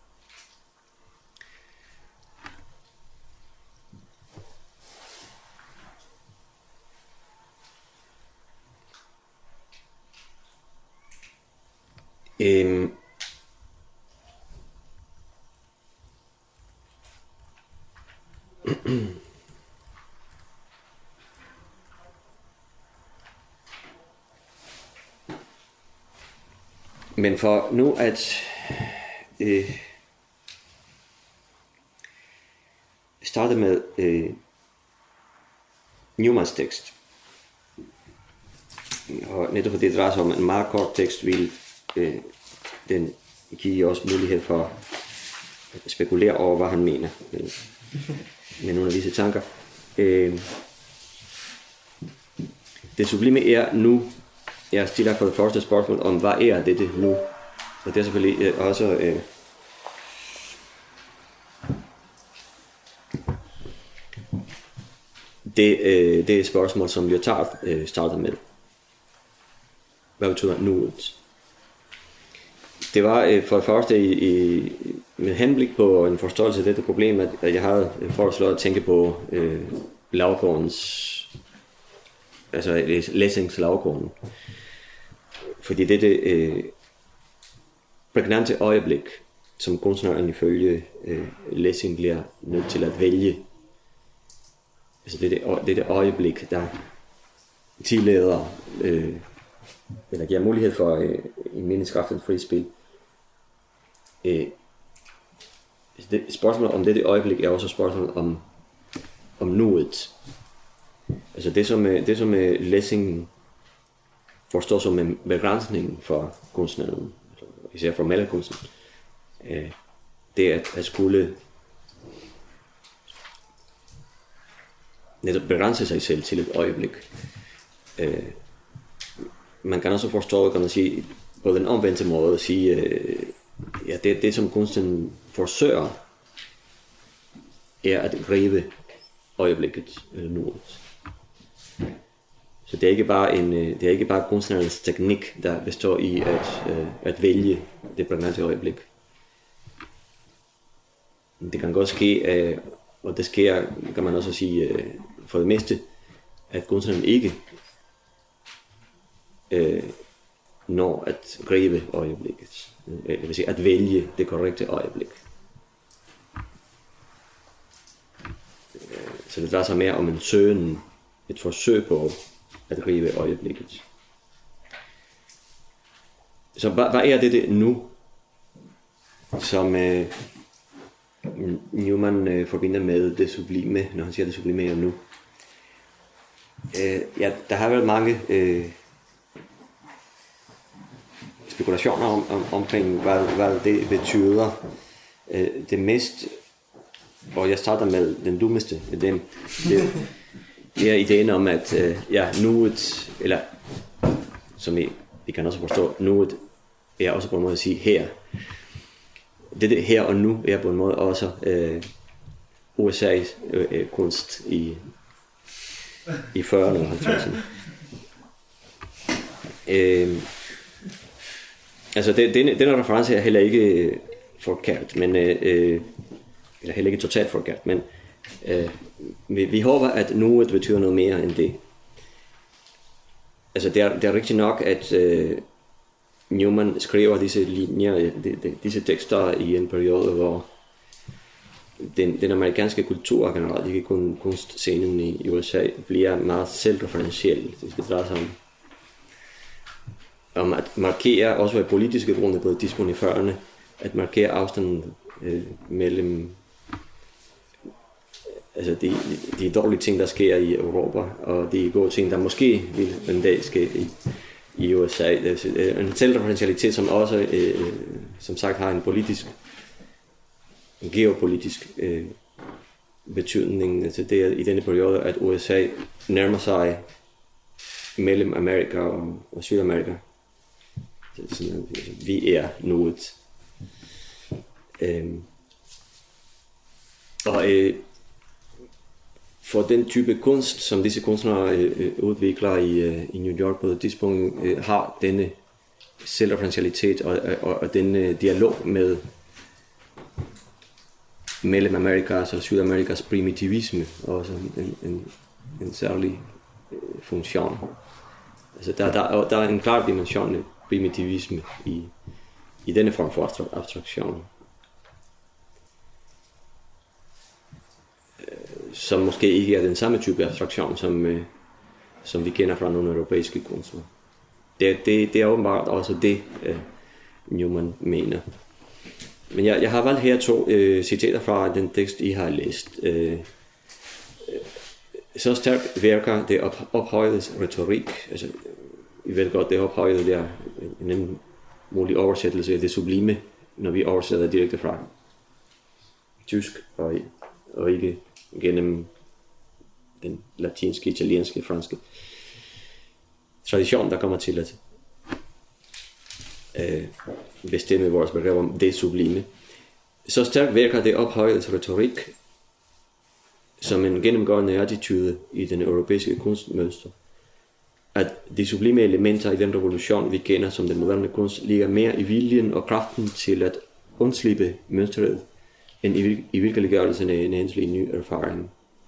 Øhm, Men for nu at øh, starte med øh, Newmans tekst, og netop fordi det drejer sig om en meget kort tekst, vil øh, den give os mulighed for at spekulere over, hvad han mener med, med nogle af disse tanker. Øh, det sublime er nu. Jeg stiller for det første spørgsmål om, hvad er dette nu? Og det er selvfølgelig øh, også øh, det, øh, det er et spørgsmål, som Lyotard øh, starter med. Hvad betyder nuet? Det var øh, for det første i, i, med henblik på en forståelse af dette problem, at, at jeg havde foreslået at tænke på øh, lavgårdens, altså Lessings lavgården. Fordi dette øh, prægnante øjeblik, som kunstneren ifølge øh, Lessing bliver nødt til at vælge, altså dette, dette øjeblik, der tillader, øh, eller giver mulighed for øh, en meningskraftigt frispil. Øh, det, spørgsmålet om dette øjeblik er også spørgsmålet om, om nuet. Altså det som, det som Lessing forstår som en begrænsning for kunstneren, især for malerkunsten, øh, det er at, at skulle netop begrænse sig selv til et øjeblik. Øh, man kan også forstå, kan man sige, på den omvendte måde at sige, øh, ja, det, det som kunsten forsøger, er at gribe øjeblikket eller nuet. Så det er ikke bare en, det er ikke bare kunstnerens teknik, der består i at, at vælge det prægnante øjeblik. Det kan godt ske, og det sker, kan man også sige, for det meste, at kunstneren ikke når at gribe øjeblikket. Det vil sige, at vælge det korrekte øjeblik. Så det drejer sig mere om en søgen, et forsøg på at gribe øjeblikket. Så hvad, hvad er det, det nu, som øh, Newman øh, forbinder med det sublime, når han siger det sublime er nu? Øh, ja, der har været mange øh, spekulationer om, om, omkring, hvad, hvad det betyder. Øh, det mest, og jeg starter med den dummeste af dem, det, det er ideen om, at øh, ja, nuet, eller som I, I kan også forstå, nuet er også på en måde at sige her. Det, det her og nu er på en måde også øh, U S A's øh, kunst i, i fyrrerne og halvtredserne. Øh, altså det, den, den reference er heller ikke forkert, men øh, eller heller ikke totalt forkert, men øh, vi, vi håber, at nuet betyder noget mere end det. Altså det er, det er rigtigt nok, at øh, Newman skriver disse linjer, de, de, disse tekster i en periode, hvor den, den amerikanske kultur generelt, ikke kun kunstscenen i U S A, bliver meget selvreferentiel. Det skal dreje sig om, om at markere, også af politiske grunde på et tidspunkt i fyrrerne, at markere afstanden øh, mellem altså de, de dårlige ting, der sker i Europa, og de gode ting, der måske vil en dag ske i, i U S A. En selvreferentialitet, som også, øh, som sagt, har en politisk, en geopolitisk øh, betydning. Altså det er i denne periode, at U S A nærmer sig mellem Amerika og, og Sydamerika. Så, vi er nuet. Øh, og øh, for den type kunst, som disse kunstnere øh, udvikler i, øh, i New York på et tidspunkt, øh, har denne selvreferentialitet og, og, og denne dialog med mellem Amerikas og Sydamerikas primitivisme, også en, en, en særlig øh, funktion. Altså der, der, der er en klar dimension af primitivisme i, i denne form for abstraktion, som måske ikke er den samme type abstraktion, som, øh, som vi kender fra nogle europæiske kunstnere. Det, det, det er åbenbart også det, øh, Newman mener. Men jeg, jeg har valgt her to øh, citater fra den tekst, I har læst. Øh, så stærkt virker det op, ophøjedes retorik. Altså, I ved godt, det ophøjede der en mulig oversættelse af det sublime, når vi oversætter direkte fra tysk og, og ikke gennem den latinske, italienske, franske tradition, der kommer til at øh, bestemme vores begreb om det sublime. Så stærkt virker det ophøjedes retorik som en gennemgående attitude i den europæiske kunstmønster, at de sublime elementer i den revolution, vi kender som den moderne kunst, ligger mere i viljen og kraften til at undslippe mønstret, end i, i virkeliggørelsen af en enslig ny erfaring.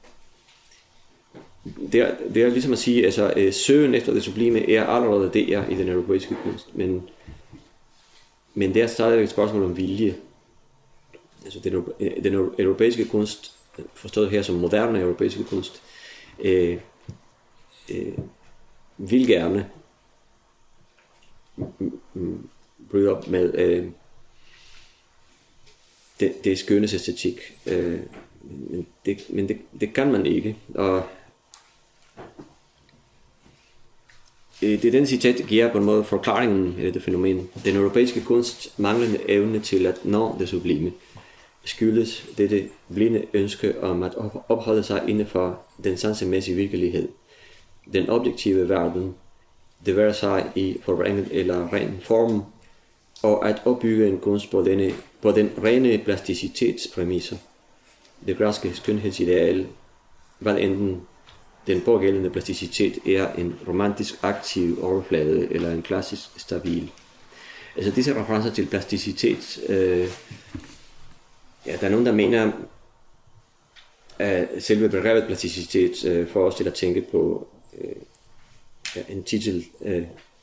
Det er, det er ligesom at sige, altså øh, søgen efter det sublime er allerede det er i den europæiske kunst, men, men det er stadig et spørgsmål om vilje. Altså den, den europæiske kunst, forstået her som moderne europæiske kunst, øh, øh, vil gerne bryde op med øh, det, det skønnes æstetik, øh, men, det, men det, det kan man ikke. Og det er den citat, der giver på en måde forklaringen af det fænomen. Den europæiske kunst manglende evne til at nå det sublime skyldes dette blinde ønske om at opholde sig inden for den sansemæssige virkelighed, den objektive verden, det være sig i forvrænget eller ren form, og at opbygge en kunst på, denne, på den rene plasticitets præmisser. Det græske skønhedsideal, hvad enten den pågældende plasticitet er en romantisk aktiv overflade eller en klassisk stabil. Altså disse referencer til plasticitet, øh, ja, der er nogen, der mener, at selve begrebet plasticitet øh, får os til at tænke på øh, ja, en titel, øh,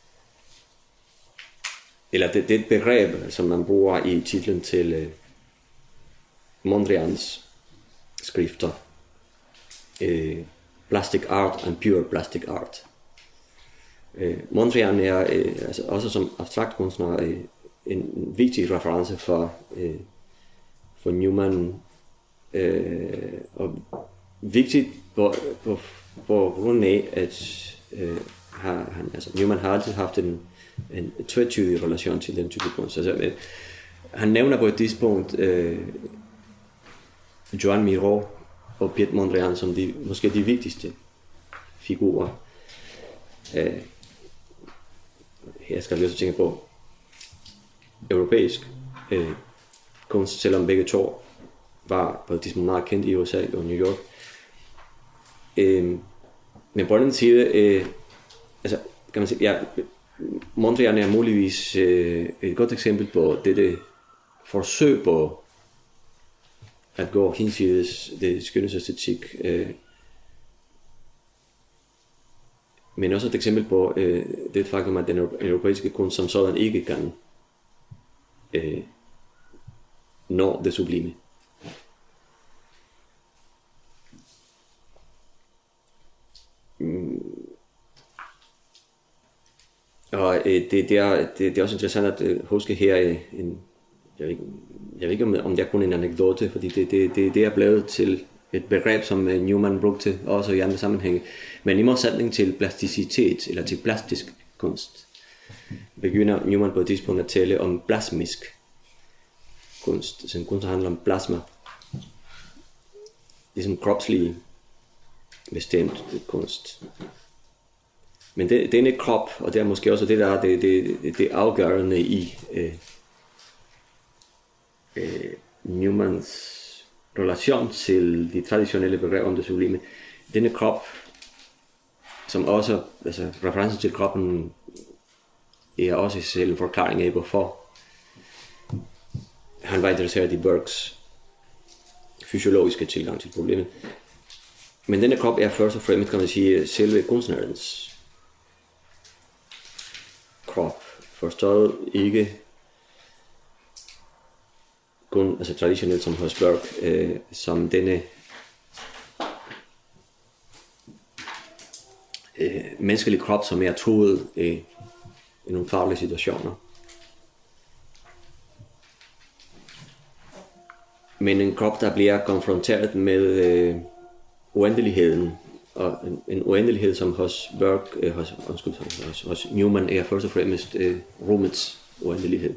eller det, det begreb, som man bruger i titlen til øh, Mondrians skrifter, øh, Plastic Art and Pure Plastic Art. Øh, Mondrian er øh, altså også som abstrakt kunstner øh, en vigtig reference for, øh, for Newman, øh, og vigtigt på, på, på grund af, at øh, har, han, altså, Newman har altid haft en, en tvetydig relation til den type kunst. Altså, øh, han nævner på et tidspunkt øh, Joan Miró og Piet Mondrian som de, måske de vigtigste figurer. Øh, her skal vi også tænke på europæisk øh, kunst, selvom begge to var på et tidspunkt meget kendt i U S A og New York. Øh, men på den side, øh, altså kan man sige, ja, Mondrian er muligvis øh, et godt eksempel på dette forsøg på at gå hinsides det skønhedsæstetik, øh, men også et eksempel på øh, det faktum, at den europæiske kunst som sådan ikke kan øh, nå det sublime. Mm. Og øh, det, det, er, det, det er også interessant at øh, huske her øh, en, jeg, ved ikke, jeg ved ikke om, om det er kun en anekdote, fordi det, det, det, det er blevet til et begreb, som øh, Newman brugte også i andre sammenhænge. Men i modsætning til plasticitet eller til plastisk kunst, begynder Newman på et tidspunkt at tale om plasmisk kunst. Så en kunst, der handler om plasma, ligesom kropslig bestemt kunst. Men det, denne krop, og det er måske også det, der er det, det, det afgørende i øh, øh, Newmans relation til de traditionelle begreber om det sublime. Denne krop, som også, altså referencen til kroppen, er også i sig selv en forklaring af, hvorfor han var interesseret i Burkes fysiologiske tilgang til problemet. Men denne krop er først og fremmest, kan man sige, selve kunstnerens krop, forstået ikke kun altså traditionelt som hos Burke, øh, som denne øh, menneskelige krop, som er truet øh, i nogle farlige situationer. Men en krop, der bliver konfronteret med øh, uendeligheden, og en, en uendelighed, som hos Burke, øh, hos, undskyld, hos, hos Newman er først og fremmest øh, rummets uendelighed.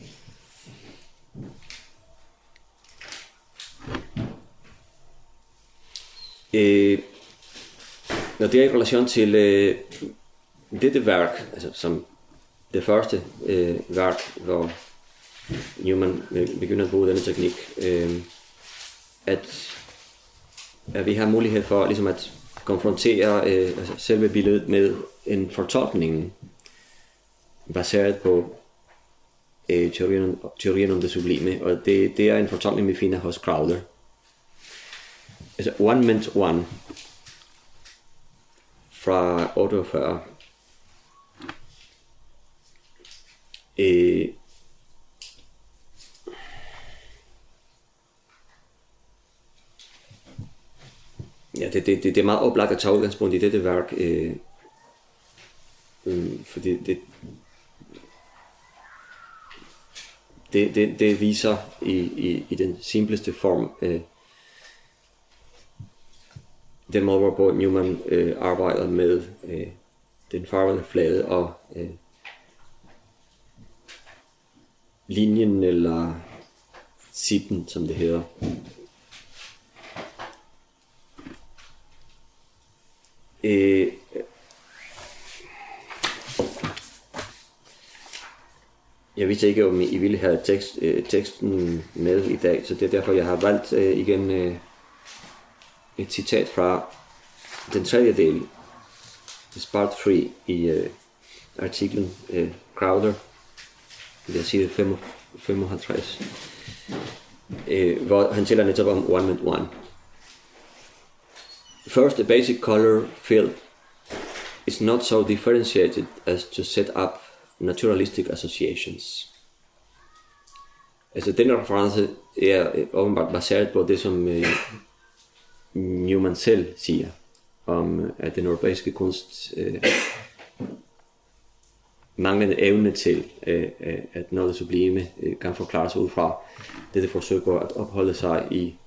Øh, når det er i relation til øh, dette værk, altså som det første øh, værk, hvor Newman begynder at bruge denne teknik, øh, at, at vi har mulighed for ligesom at konfrontere øh, altså selve billedet med en fortolkning baseret på øh, teorien, teorien om det sublime, og det, det er en fortolkning, vi finder hos Crowder. Altså One Meant One fra otteogfyrre. Øh, ja, det, det, det er meget oplagt at tage udgangspunkt i dette værk, øh, øh, fordi det, det, det, det viser i, i, i den simpleste form øh, den måde, hvorpå Newman øh, arbejder med øh, den farvede flade og øh, linjen eller sitten, som det hedder. Øh, jeg vidste ikke, om I ville have tekst, øh, teksten med i dag, så det er derfor, jeg har valgt øh, igen øh, et citat fra den tredje del, part tre i uh, artiklen uh, Crowder, det er side femoghalvtreds, uh, hvor han taler netop om one with one. First, the basic color field is not so differentiated as to set up naturalistic associations. Altså den reference er åbenbart baseret på det, som uh, Newman selv siger, om at den europæiske kunst uh, manglende evne til, uh, at noget sublime uh, kan forklares ud fra dette forsøg på at opholde sig i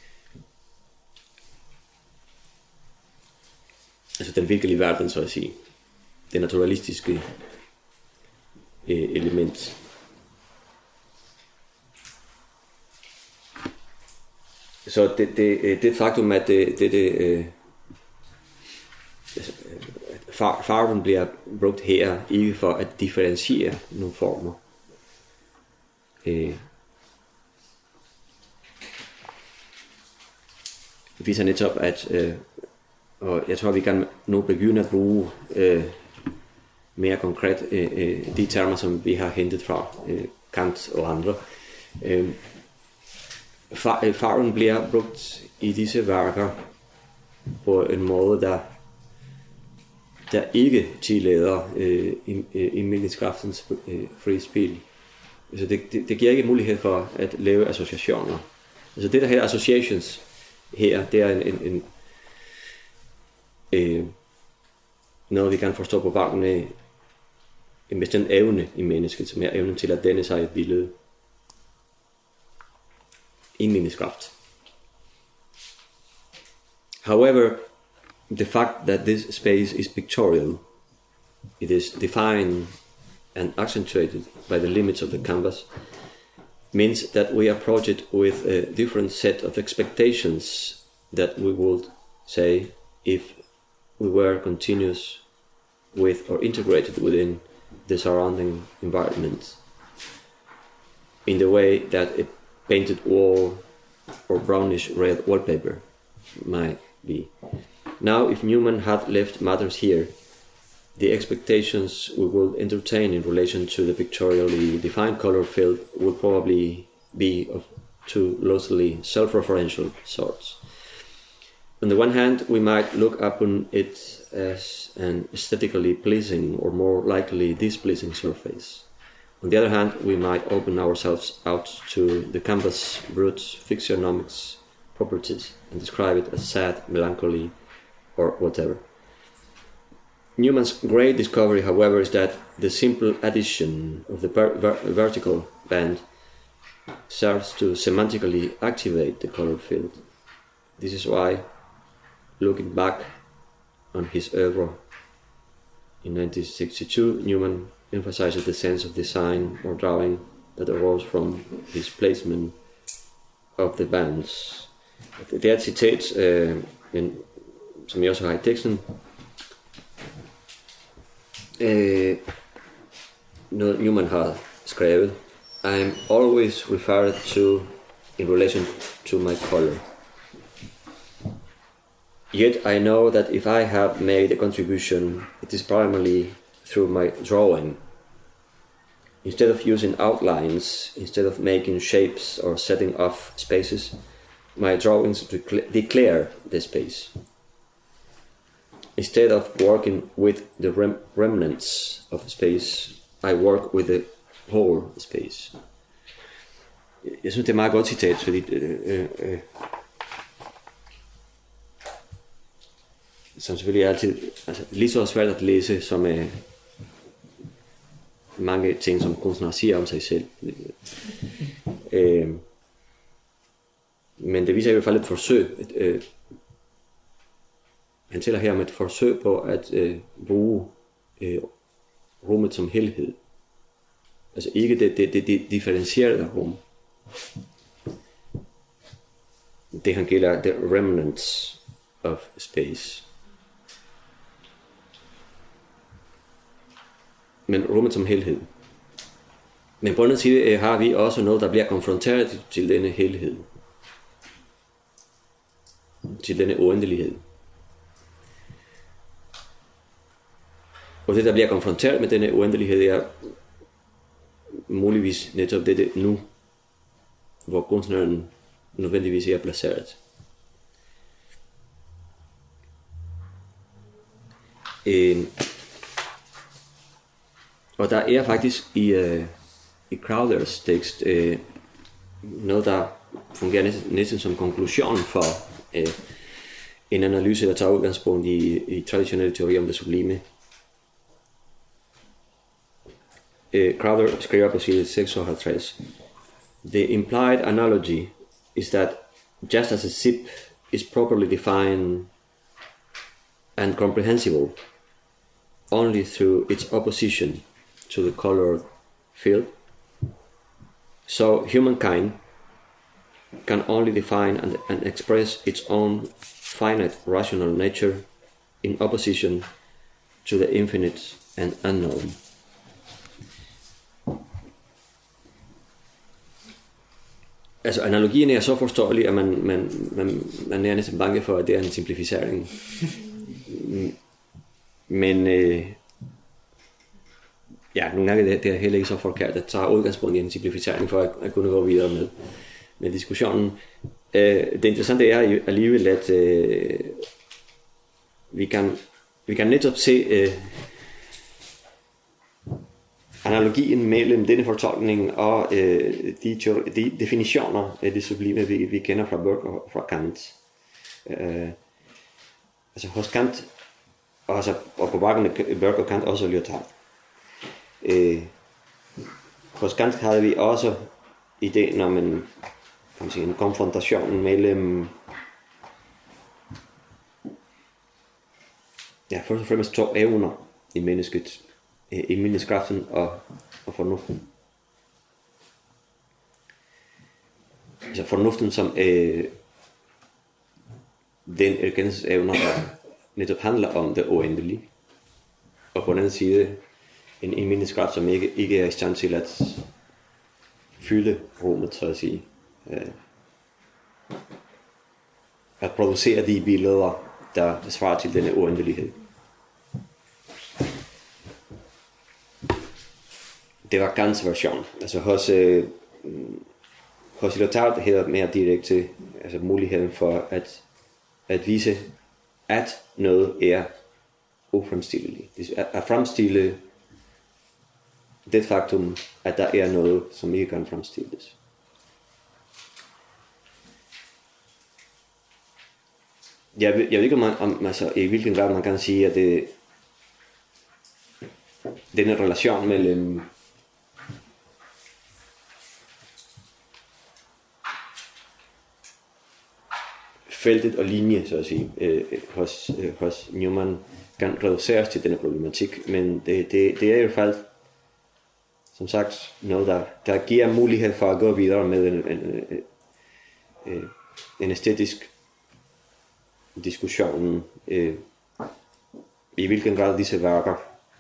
altså den virkelige verden, så at sige. Det naturalistiske uh, element. Så det, det, det faktum, at det, det, det, øh, far, farven bliver brugt her, ikke for at differentiere nogle former. Øh, viser netop, at, øh, og jeg tror, vi kan nu begynde at bruge øh, mere konkret øh, øh, de termer, som vi har hentet fra øh, Kant og andre. Øh, Farven bliver brugt i disse værker på en måde, der, der ikke tillader øh, indmeldingskraftens øh, frie spil. Altså det, det, det giver ikke mulighed for at lave associationer. Altså det der her associations her, det er en, en, en øh, noget vi kan forstå på baggrund af en bestemt evne i mennesket, som er evnen til at danne sig et billede. Indmeldingskraft. However, the fact that this space is pictorial, it is defined and accentuated by the limits of the canvas, means that we approach it with a different set of expectations that we would say if we were continuous with or integrated within the surrounding environment, in the way that a painted wall or brownish red wallpaper might be. Now, if Newman had left matters here, the expectations we would entertain in relation to the pictorially defined color field would probably be of two loosely self-referential sorts. On the one hand, we might look upon it as an aesthetically pleasing or more likely displeasing surface. On the other hand, we might open ourselves out to the canvas' brute physiognomics properties and describe it as sad, melancholy, or whatever. Newman's great discovery, however, is that the simple addition of the ver- ver- vertical band serves to semantically activate the color field. This is why, looking back on his oeuvre in nineteen sixty-two, Newman emphasizes the sense of design or drawing that arose from his placement of the bands. Det er et citat, øh, men, som jeg også har i teksten. Øh, noget Newman har skrevet. I am always referred to in relation to my color. Yet I know that if I have made a contribution, it is primarily through my drawing. Instead of using outlines, instead of making shapes or setting off spaces, my drawings decla- declare the space. Instead of working with the rem- remnants of space, I work with the whole space. Jeg synes, det er et meget godt citat, fordi øh, øh, øh, som selvfølgelig er altid altså, lige så svært at læse, som øh, mange ting, som kunstnere siger om sig selv. Øh, men det viser i hvert fald et forsøg. Et, øh, han taler her om et forsøg på at øh, bruge øh, rummet som helhed. Altså ikke det, det, det, det differentierede rum. Det han kalder the remnants of space. Men rummet som helhed. Men på den anden side har vi også noget, der bliver konfronteret til denne helhed. Til denne uendelighed. og det, der bliver konfronteret med denne uendelighed, er muligvis netop det, det nu, hvor kunstneren nødvendigvis er placeret. Øh, og der er faktisk i, øh, i Crowthers tekst øh, noget, der fungerer næsten, næsten som konklusion for øh, en analyse, der tager udgangspunkt i, i traditionelle teorier om det sublime. Øh, Crowther skriver på side seksoghalvtreds: The implied analogy is that just as a zip is properly defined and comprehensible only through its opposition to the colored field, so humankind can only define and, and express its own finite rational nature in opposition to the infinite and unknown. Altså analogien er så forståelig, at man, man, man, man er næsten bange for, at det er en simplificering. Men øh, ja, nogle gange det, det er heller ikke så forkert at tage udgangspunkt i en simplificering for at, at kunne gå videre med, med diskussionen. Øh, det interessante er alligevel, at øh, vi, kan, vi kan netop se øh, analogien mellem denne fortolkning og øh, de, de definitioner af det sublime, vi, vi kender fra Burke og fra Kant. Øh, altså hos Kant, og, altså, og på bakken af Burke og Kant også Lyotard. Øh, hos Kant havde vi også ideen om en, kan man sige, en konfrontation mellem ja, først og fremmest to evner i mennesket, i menneskekraften og, og fornuften. Altså fornuften som øh, den erkendelsesevner, der netop handler om det uendelige, og på den anden side en, en menneskekraft, som ikke, ikke er i stand til at fylde rummet, så at sige. Øh, at producere de billeder, der svarer til denne uendelighed. Det var Kants version. Altså hos, øh, hos Lyotard hedder mere direkte altså muligheden for at, at vise, at noget er ufremstilleligt. At, at fremstille det faktum, at der er noget, som ikke kan fremstilles. Jeg ved, jeg ved ikke, om, man, om altså, i hvilken grad man kan sige, at det, denne relation mellem feltet og linje, så at sige, øh, hos, øh, hos Newman kan reduceres til denne problematik, men det, det, det er i hvert fald, som sagt, noget, der, der giver mulighed for at gå videre med en, en, en, en æstetisk diskussion, øh, i hvilken grad disse værker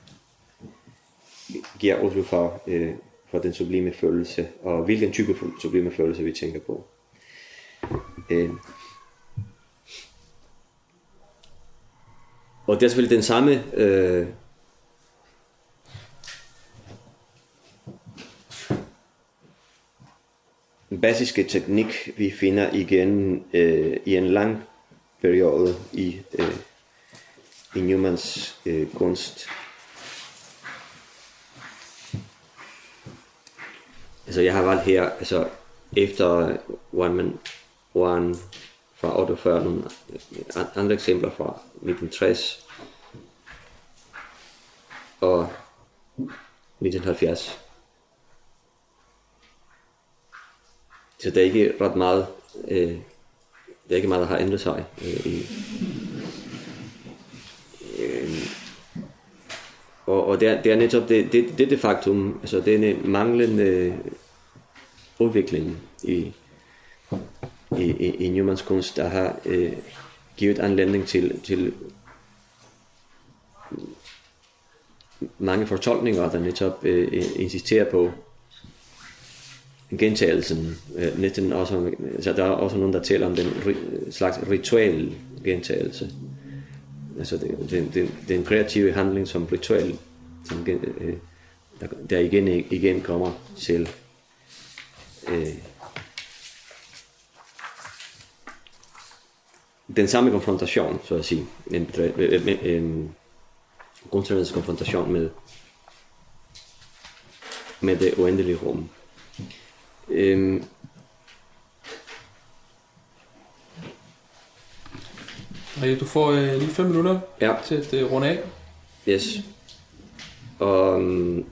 giver udtryk for, øh, for den sublime følelse, og hvilken type sublime følelse vi tænker på. Øh, Og det er selvfølgelig den samme øh, basiske teknik, vi finder igen øh, i en lang periode i, øh, i Newmans øh, kunst. Altså jeg har valgt her, altså efter One Man One fra otteogfyrre, nogle andre eksempler fra nitten tres og nitten halvfjerds. Så det er ikke ret meget, øh, det er ikke meget, der har ændret sig. Øh, i, øh, og og det, er, det er netop det, det, det, det faktum, altså denne manglende udvikling i I, i, i Newmans kunst, der har øh, givet anledning til, til mange fortolkninger, der netop øh, insisterer på gentagelsen. Øh, næsten også, altså der er også nogen, der taler om den ri, slags ritual gentagelse. altså det, det, det, den kreative handling som ritual, som, øh, der, der igen igen kommer til øh, den samme konfrontation, så at sige, en, en, en kunstnerens konfrontation med med det uendelige rum. Øhm, Okay, du får øh, lige fem minutter ja. til at øh, runde af. Yes. Og, um,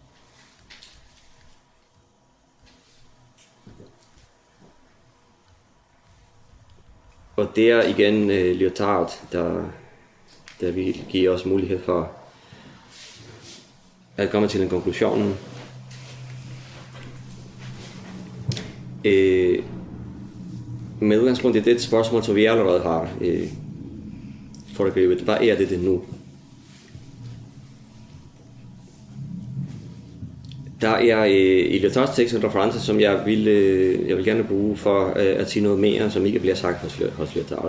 og det er igen uh, Lyotard, der, der vil give os mulighed for at komme til en konklusion. Uh, med udgangspunkt i det spørgsmål, som vi allerede har uh, foregrebet, hvad er det det nu? Der er øh, i Lyotards tekst en reference, som jeg vil, øh, jeg vil gerne bruge for øh, at sige noget mere, som ikke bliver sagt hos, hos Lyotard.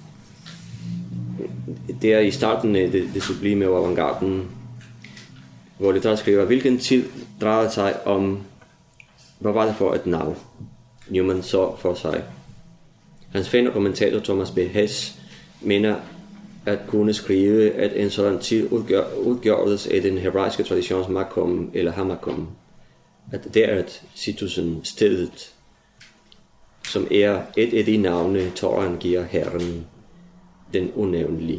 Det er i starten af det, det sublime og avantgarden, hvor Lyotard skriver, hvilken tid drejede sig om, hvad var det for et navn, Newman så for sig. Hans fan og kommentator Thomas B. Hess mener at kunne skrive, at en sådan tid udgør, udgjordes af den hebraiske traditions makom eller hamakom. At det er et situsen stedet, som er et af de navne, Toran giver Herren, den unævnlige.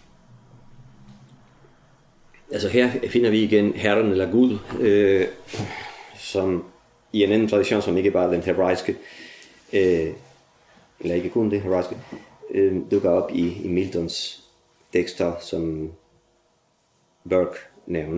Altså her finder vi igen Herren eller Gud, øh, som i en anden tradition, som ikke bare den hebraiske, øh, eller ikke kun det hebraiske, øh, dukker op i, i Miltons tekster, som Burke nævner.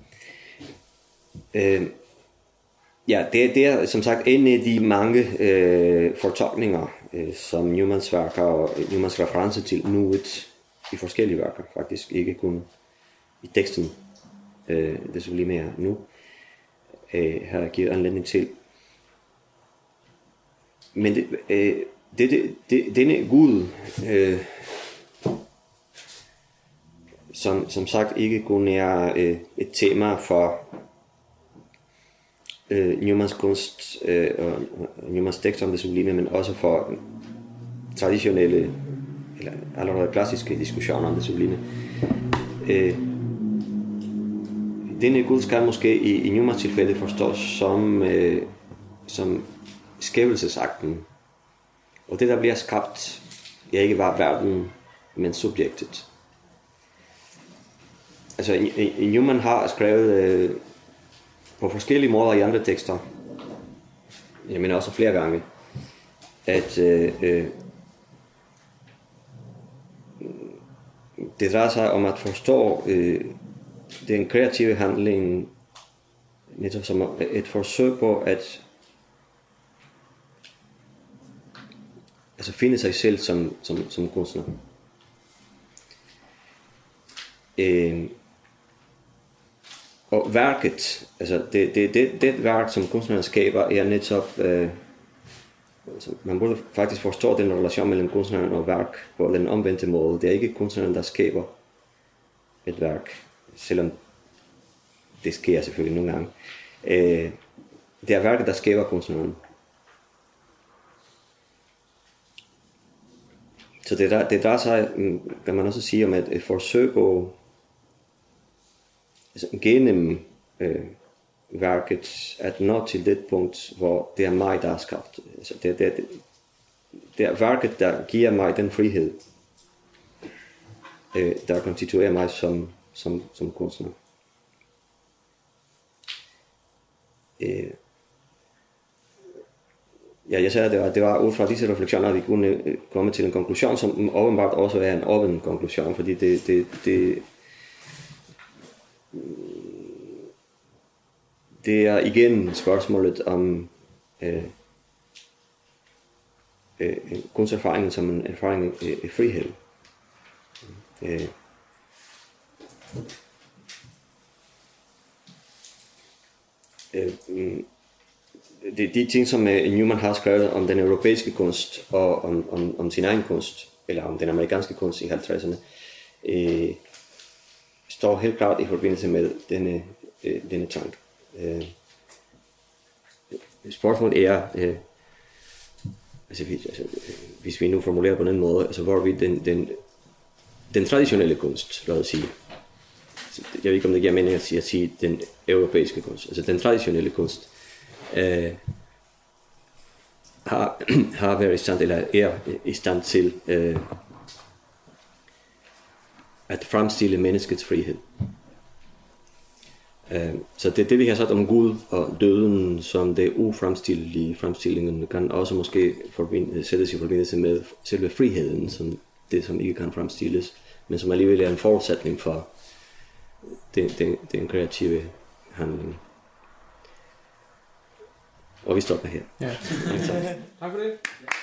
Øh, ja, det, det er som sagt en af de mange øh, fortolkninger, øh, som Newmans værker og Newmans reference til nuet i forskellige værker, faktisk ikke kun i teksten, øh, det sublime er nu, øh, har givet anledning til. Men det, øh, det, det, det, denne Gud, øh, Som, som sagt ikke kun er øh, et tema for øh, Newmans kunst øh, og Newmans tekst om det sublime, men også for traditionelle eller allerede klassiske diskussioner om det sublime. Øh, denne Gud skal måske i, i Newmans tilfælde forstås som, øh, som skabelsesakten, og det der bliver skabt er ikke bare verden, men subjektet. Altså, Newman har skrevet øh, på forskellige måder i andre tekster, jeg mener også flere gange, at øh, øh, det drejer sig om at forstå øh, den kreative handling netop som et forsøg på at altså finde sig selv som, som, som kunstner. Øh, Og værket, altså det, det, det, det værk, som kunstneren skaber, er netop, øh, altså man burde faktisk forstå den relation mellem kunstneren og værk på den omvendte måde. Det er ikke kunstneren, der skaber et værk, selvom det sker selvfølgelig nogle gange. Øh, det er værket, der skaber kunstneren. Så det, der, det drejer sig, kan man også sige, om et, et forsøg på altså, gennem øh, værket at nå til det punkt, hvor det er mig, der er skabt. Altså, det, det, det, det er værket, der giver mig den frihed, øh, der konstituerer mig som, som, som kunstner. Øh, ja, jeg sagde, at det var, det var ud fra disse refleksioner, at vi kunne komme til en konklusion, som åbenbart også er en åben konklusion, fordi det, det, det det er igen spørgsmålet om øh, øh, kunsterfaringen som en erfaring af øh, frihed. Øh. Øh, de, de ting, som øh, Newman har skrevet om den europæiske kunst og om, om, om sin egen kunst, eller om den amerikanske kunst i halvtredserne, øh, står helt klart i forbindelse med denne, øh, denne tank. Øh, spørgsmålet er, øh, altså, altså, hvis vi nu formulerer på den måde, altså hvor vi den, den, den traditionelle kunst, lad os sige, jeg ved ikke om det giver mening at sige, at sige den europæiske kunst, altså den traditionelle kunst, øh, har, har været i stand, eller er i stand til øh, at fremstille menneskets frihed. Øh, så det er det, vi har sagt om Gud og døden, som det ufremstillelige. Fremstillingen kan også måske forbinde, sættes i forbindelse med selve friheden, som det, som ikke kan fremstilles, men som alligevel er en forudsætning for den, den, den kreative handling. Og vi stopper her. Ja. Tak for det.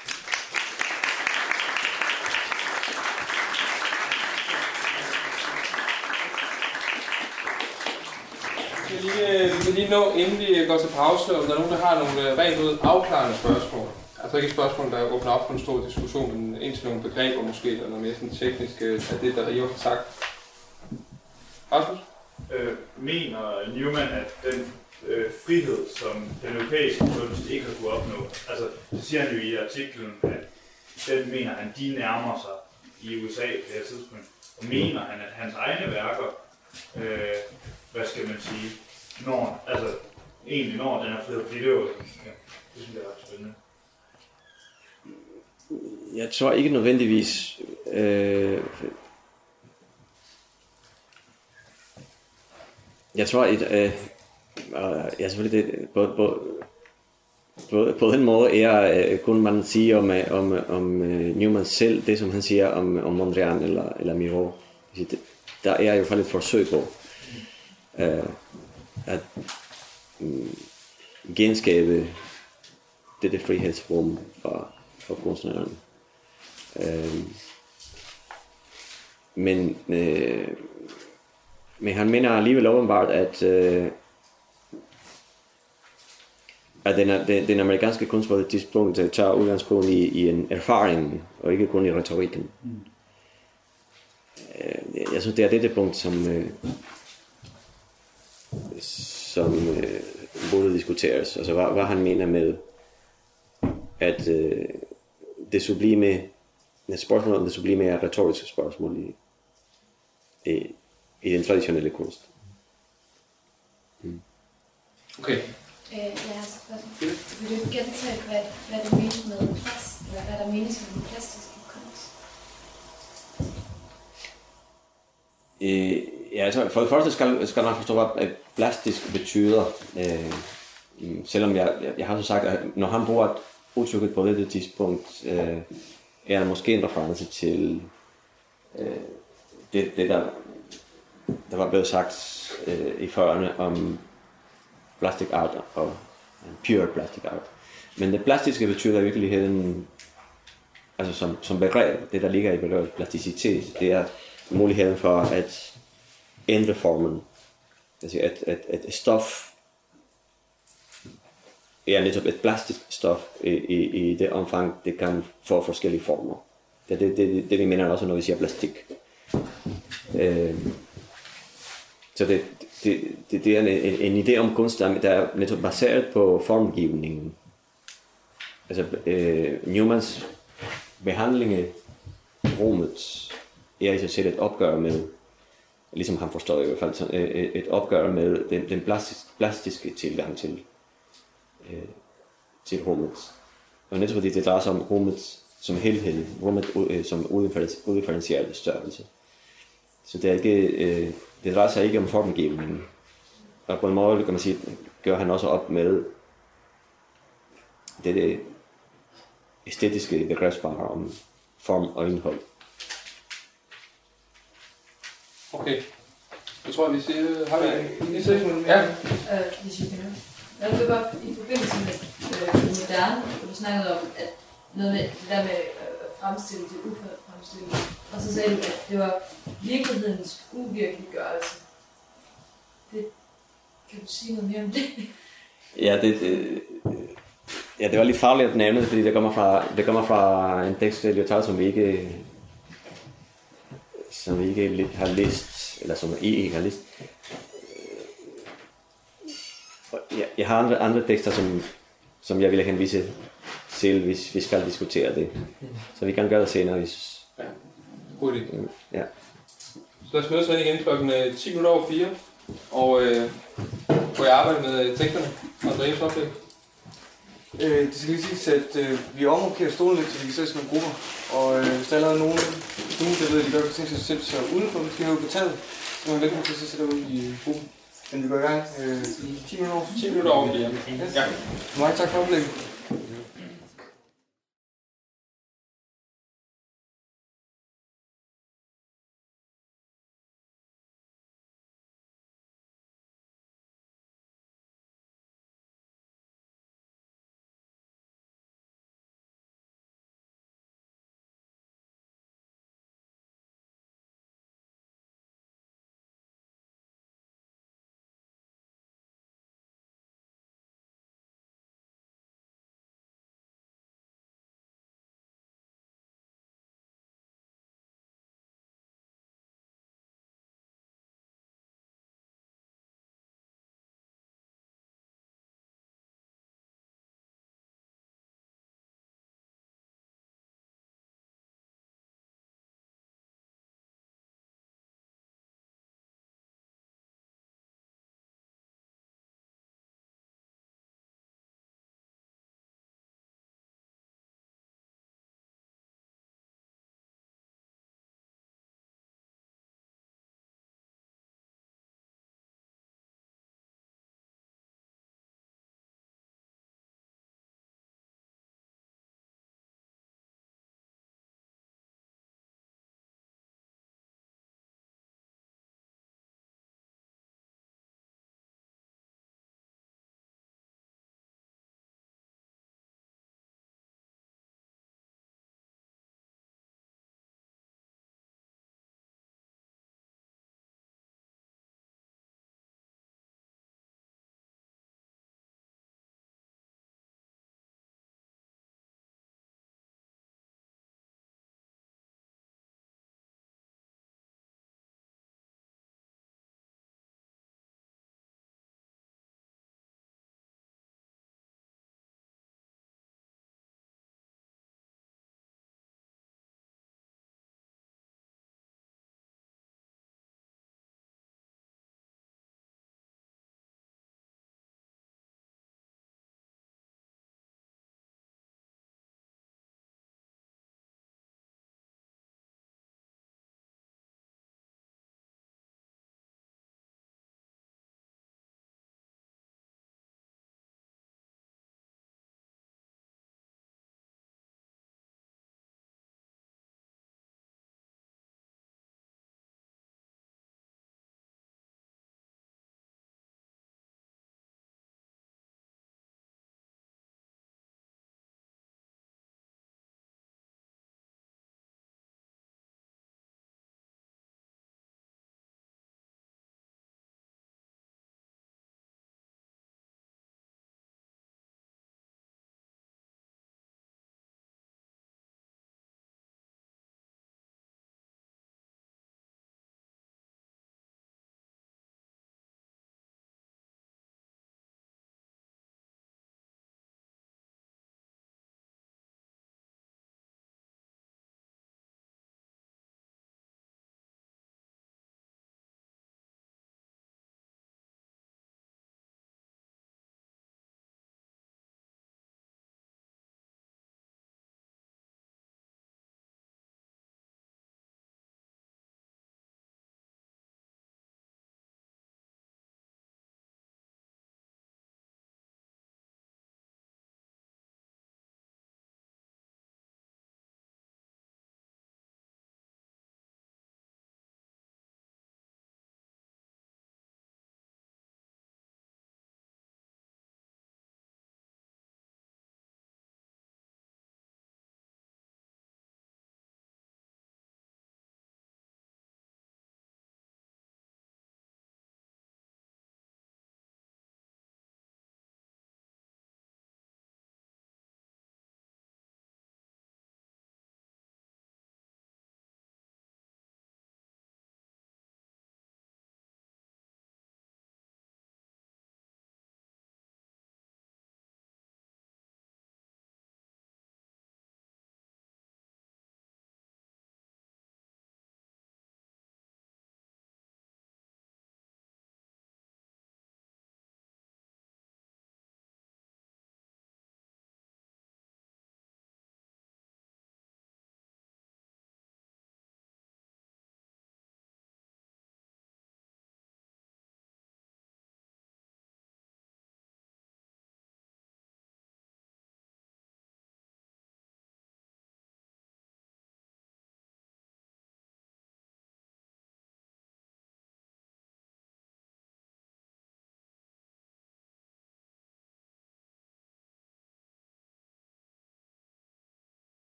Vi kan, lige, vi kan lige nå, inden vi går til pause, om der er nogen, der har nogle rent ud afklarende spørgsmål. Altså ikke et spørgsmål, der åbner op for en stor diskussion, men indtil nogle begreber måske, eller noget mere sådan teknisk af det, der Rio har sagt. Rasmus? Øh, mener Newman, at den øh, frihed, som den europæiske kunst ikke har kunne opnå, altså det siger han jo i artiklen, at den mener han, de nærmer sig i U S A på det her tidspunkt. Og mener han, at hans egne værker, øh, hvad skal man sige, når, altså egentlig når den her frihed, fordi det er jo, ja, det synes jeg er ret spændende. Jeg tror ikke nødvendigvis, øh, jeg tror, at øh, ja, selvfølgelig det, på, på, på, på den måde er øh, kun man sige om, om, om øh, Newman selv, det som han siger om, om Mondrian eller, eller Miro. Det, der er i hvert fald et forsøg på øh, at øh, genskabe dette frihedsrum for, for kunstneren. Øh, men øh, Men han mener alligevel åbenbart, at, øh, at den, den, den amerikanske kunst på det tidspunkt tager udgangspunkt i, i en erfaring, og ikke kun i retorikken. Mm. Øh, jeg synes, det er dette punkt, som, øh, som øh, burde diskuteres. Altså, hvad, hvad han mener med, at øh, det sublime, spørgsmål om det sublime er retoriske spørgsmål i, i i den traditionelle kunst. Mm. Okay. Øh, jeg har et spørgsmål. Vil du gentage, hvad, hvad der menes med plast, eller hvad der menes med den plastiske kunst? Øh, ja, altså, for det første skal, skal man forstå, hvad plastisk betyder. Øh, selvom jeg, jeg, jeg har så sagt, at når han bruger udtrykket på dette tidspunkt, øh, er det måske en reference til øh, det, det der der var blevet sagt øh, i førerne om plastic art og pure plastic art. Men det plastiske betyder i virkeligheden, altså som, som begreb, det der ligger i begrebet plasticitet, det er muligheden for at ændre formen. Altså at, at, at stof er netop et plastisk stof i, i, i det omfang, det kan få forskellige former. Det er det, det, det, vi mener også, når vi siger plastik. Øh, Så det, det, det, det er en, en idé om kunst, der er netop baseret på formgivningen. Altså øh, Newmans behandling af rummet er i sig selv et opgør med, ligesom han forstår i hvert fald, et opgør med den, den plastisk, plastiske tilgang til, øh, til rummet. Og netop fordi det drejer sig om rummet som helhed, rummet øh, som udifferentieret størrelse. Så det er ikke... Øh, Det drejer sig ikke om formgivningen. Og på en måde, kan man sige, gør han også op med det æstetiske begrebsparer om form og indhold. Okay. Jeg tror, vi siger... Har vi en spørgsmål? Ja. Jeg vil godt i forbindelse med øh, det moderne, hvor du snakkede om, at noget med det der med øh, fremstilling til ufremstilling. Og så sagde du, at det var virkelighedens uvirkeliggørelse. Det, kan du sige noget mere om det? Ja, det, det, ja, det var lidt farligt at nævne det, fordi det kommer fra, det kommer fra en tekst, som vi ikke som vi ikke har læst, eller som I ikke har læst. Jeg, jeg har andre, andre tekster, som, som jeg vil henvise til, hvis vi skal diskutere det. Så vi kan gøre det senere, hvis... Ja, god idé. Ja. Så lad os mødes igen klokken ti minutter over fire, og øh, hvor jeg arbejder med teksterne og Andreas oplæg. Øh, det skal lige siges, at øh, vi omrokerer stolen lidt, så vi kan sætte nogle grupper. Og øh, hvis der er allerede nogen, nogen der ved, at de godt kan tænke sig at sætte sig udenfor, hvis de har jo betalt, så er man velkommen til at sætte sig derude i gruppen. Men vi går i gang øh, i ti minutter over. ti minutter over fire. Ja. Mange tak for oplægget.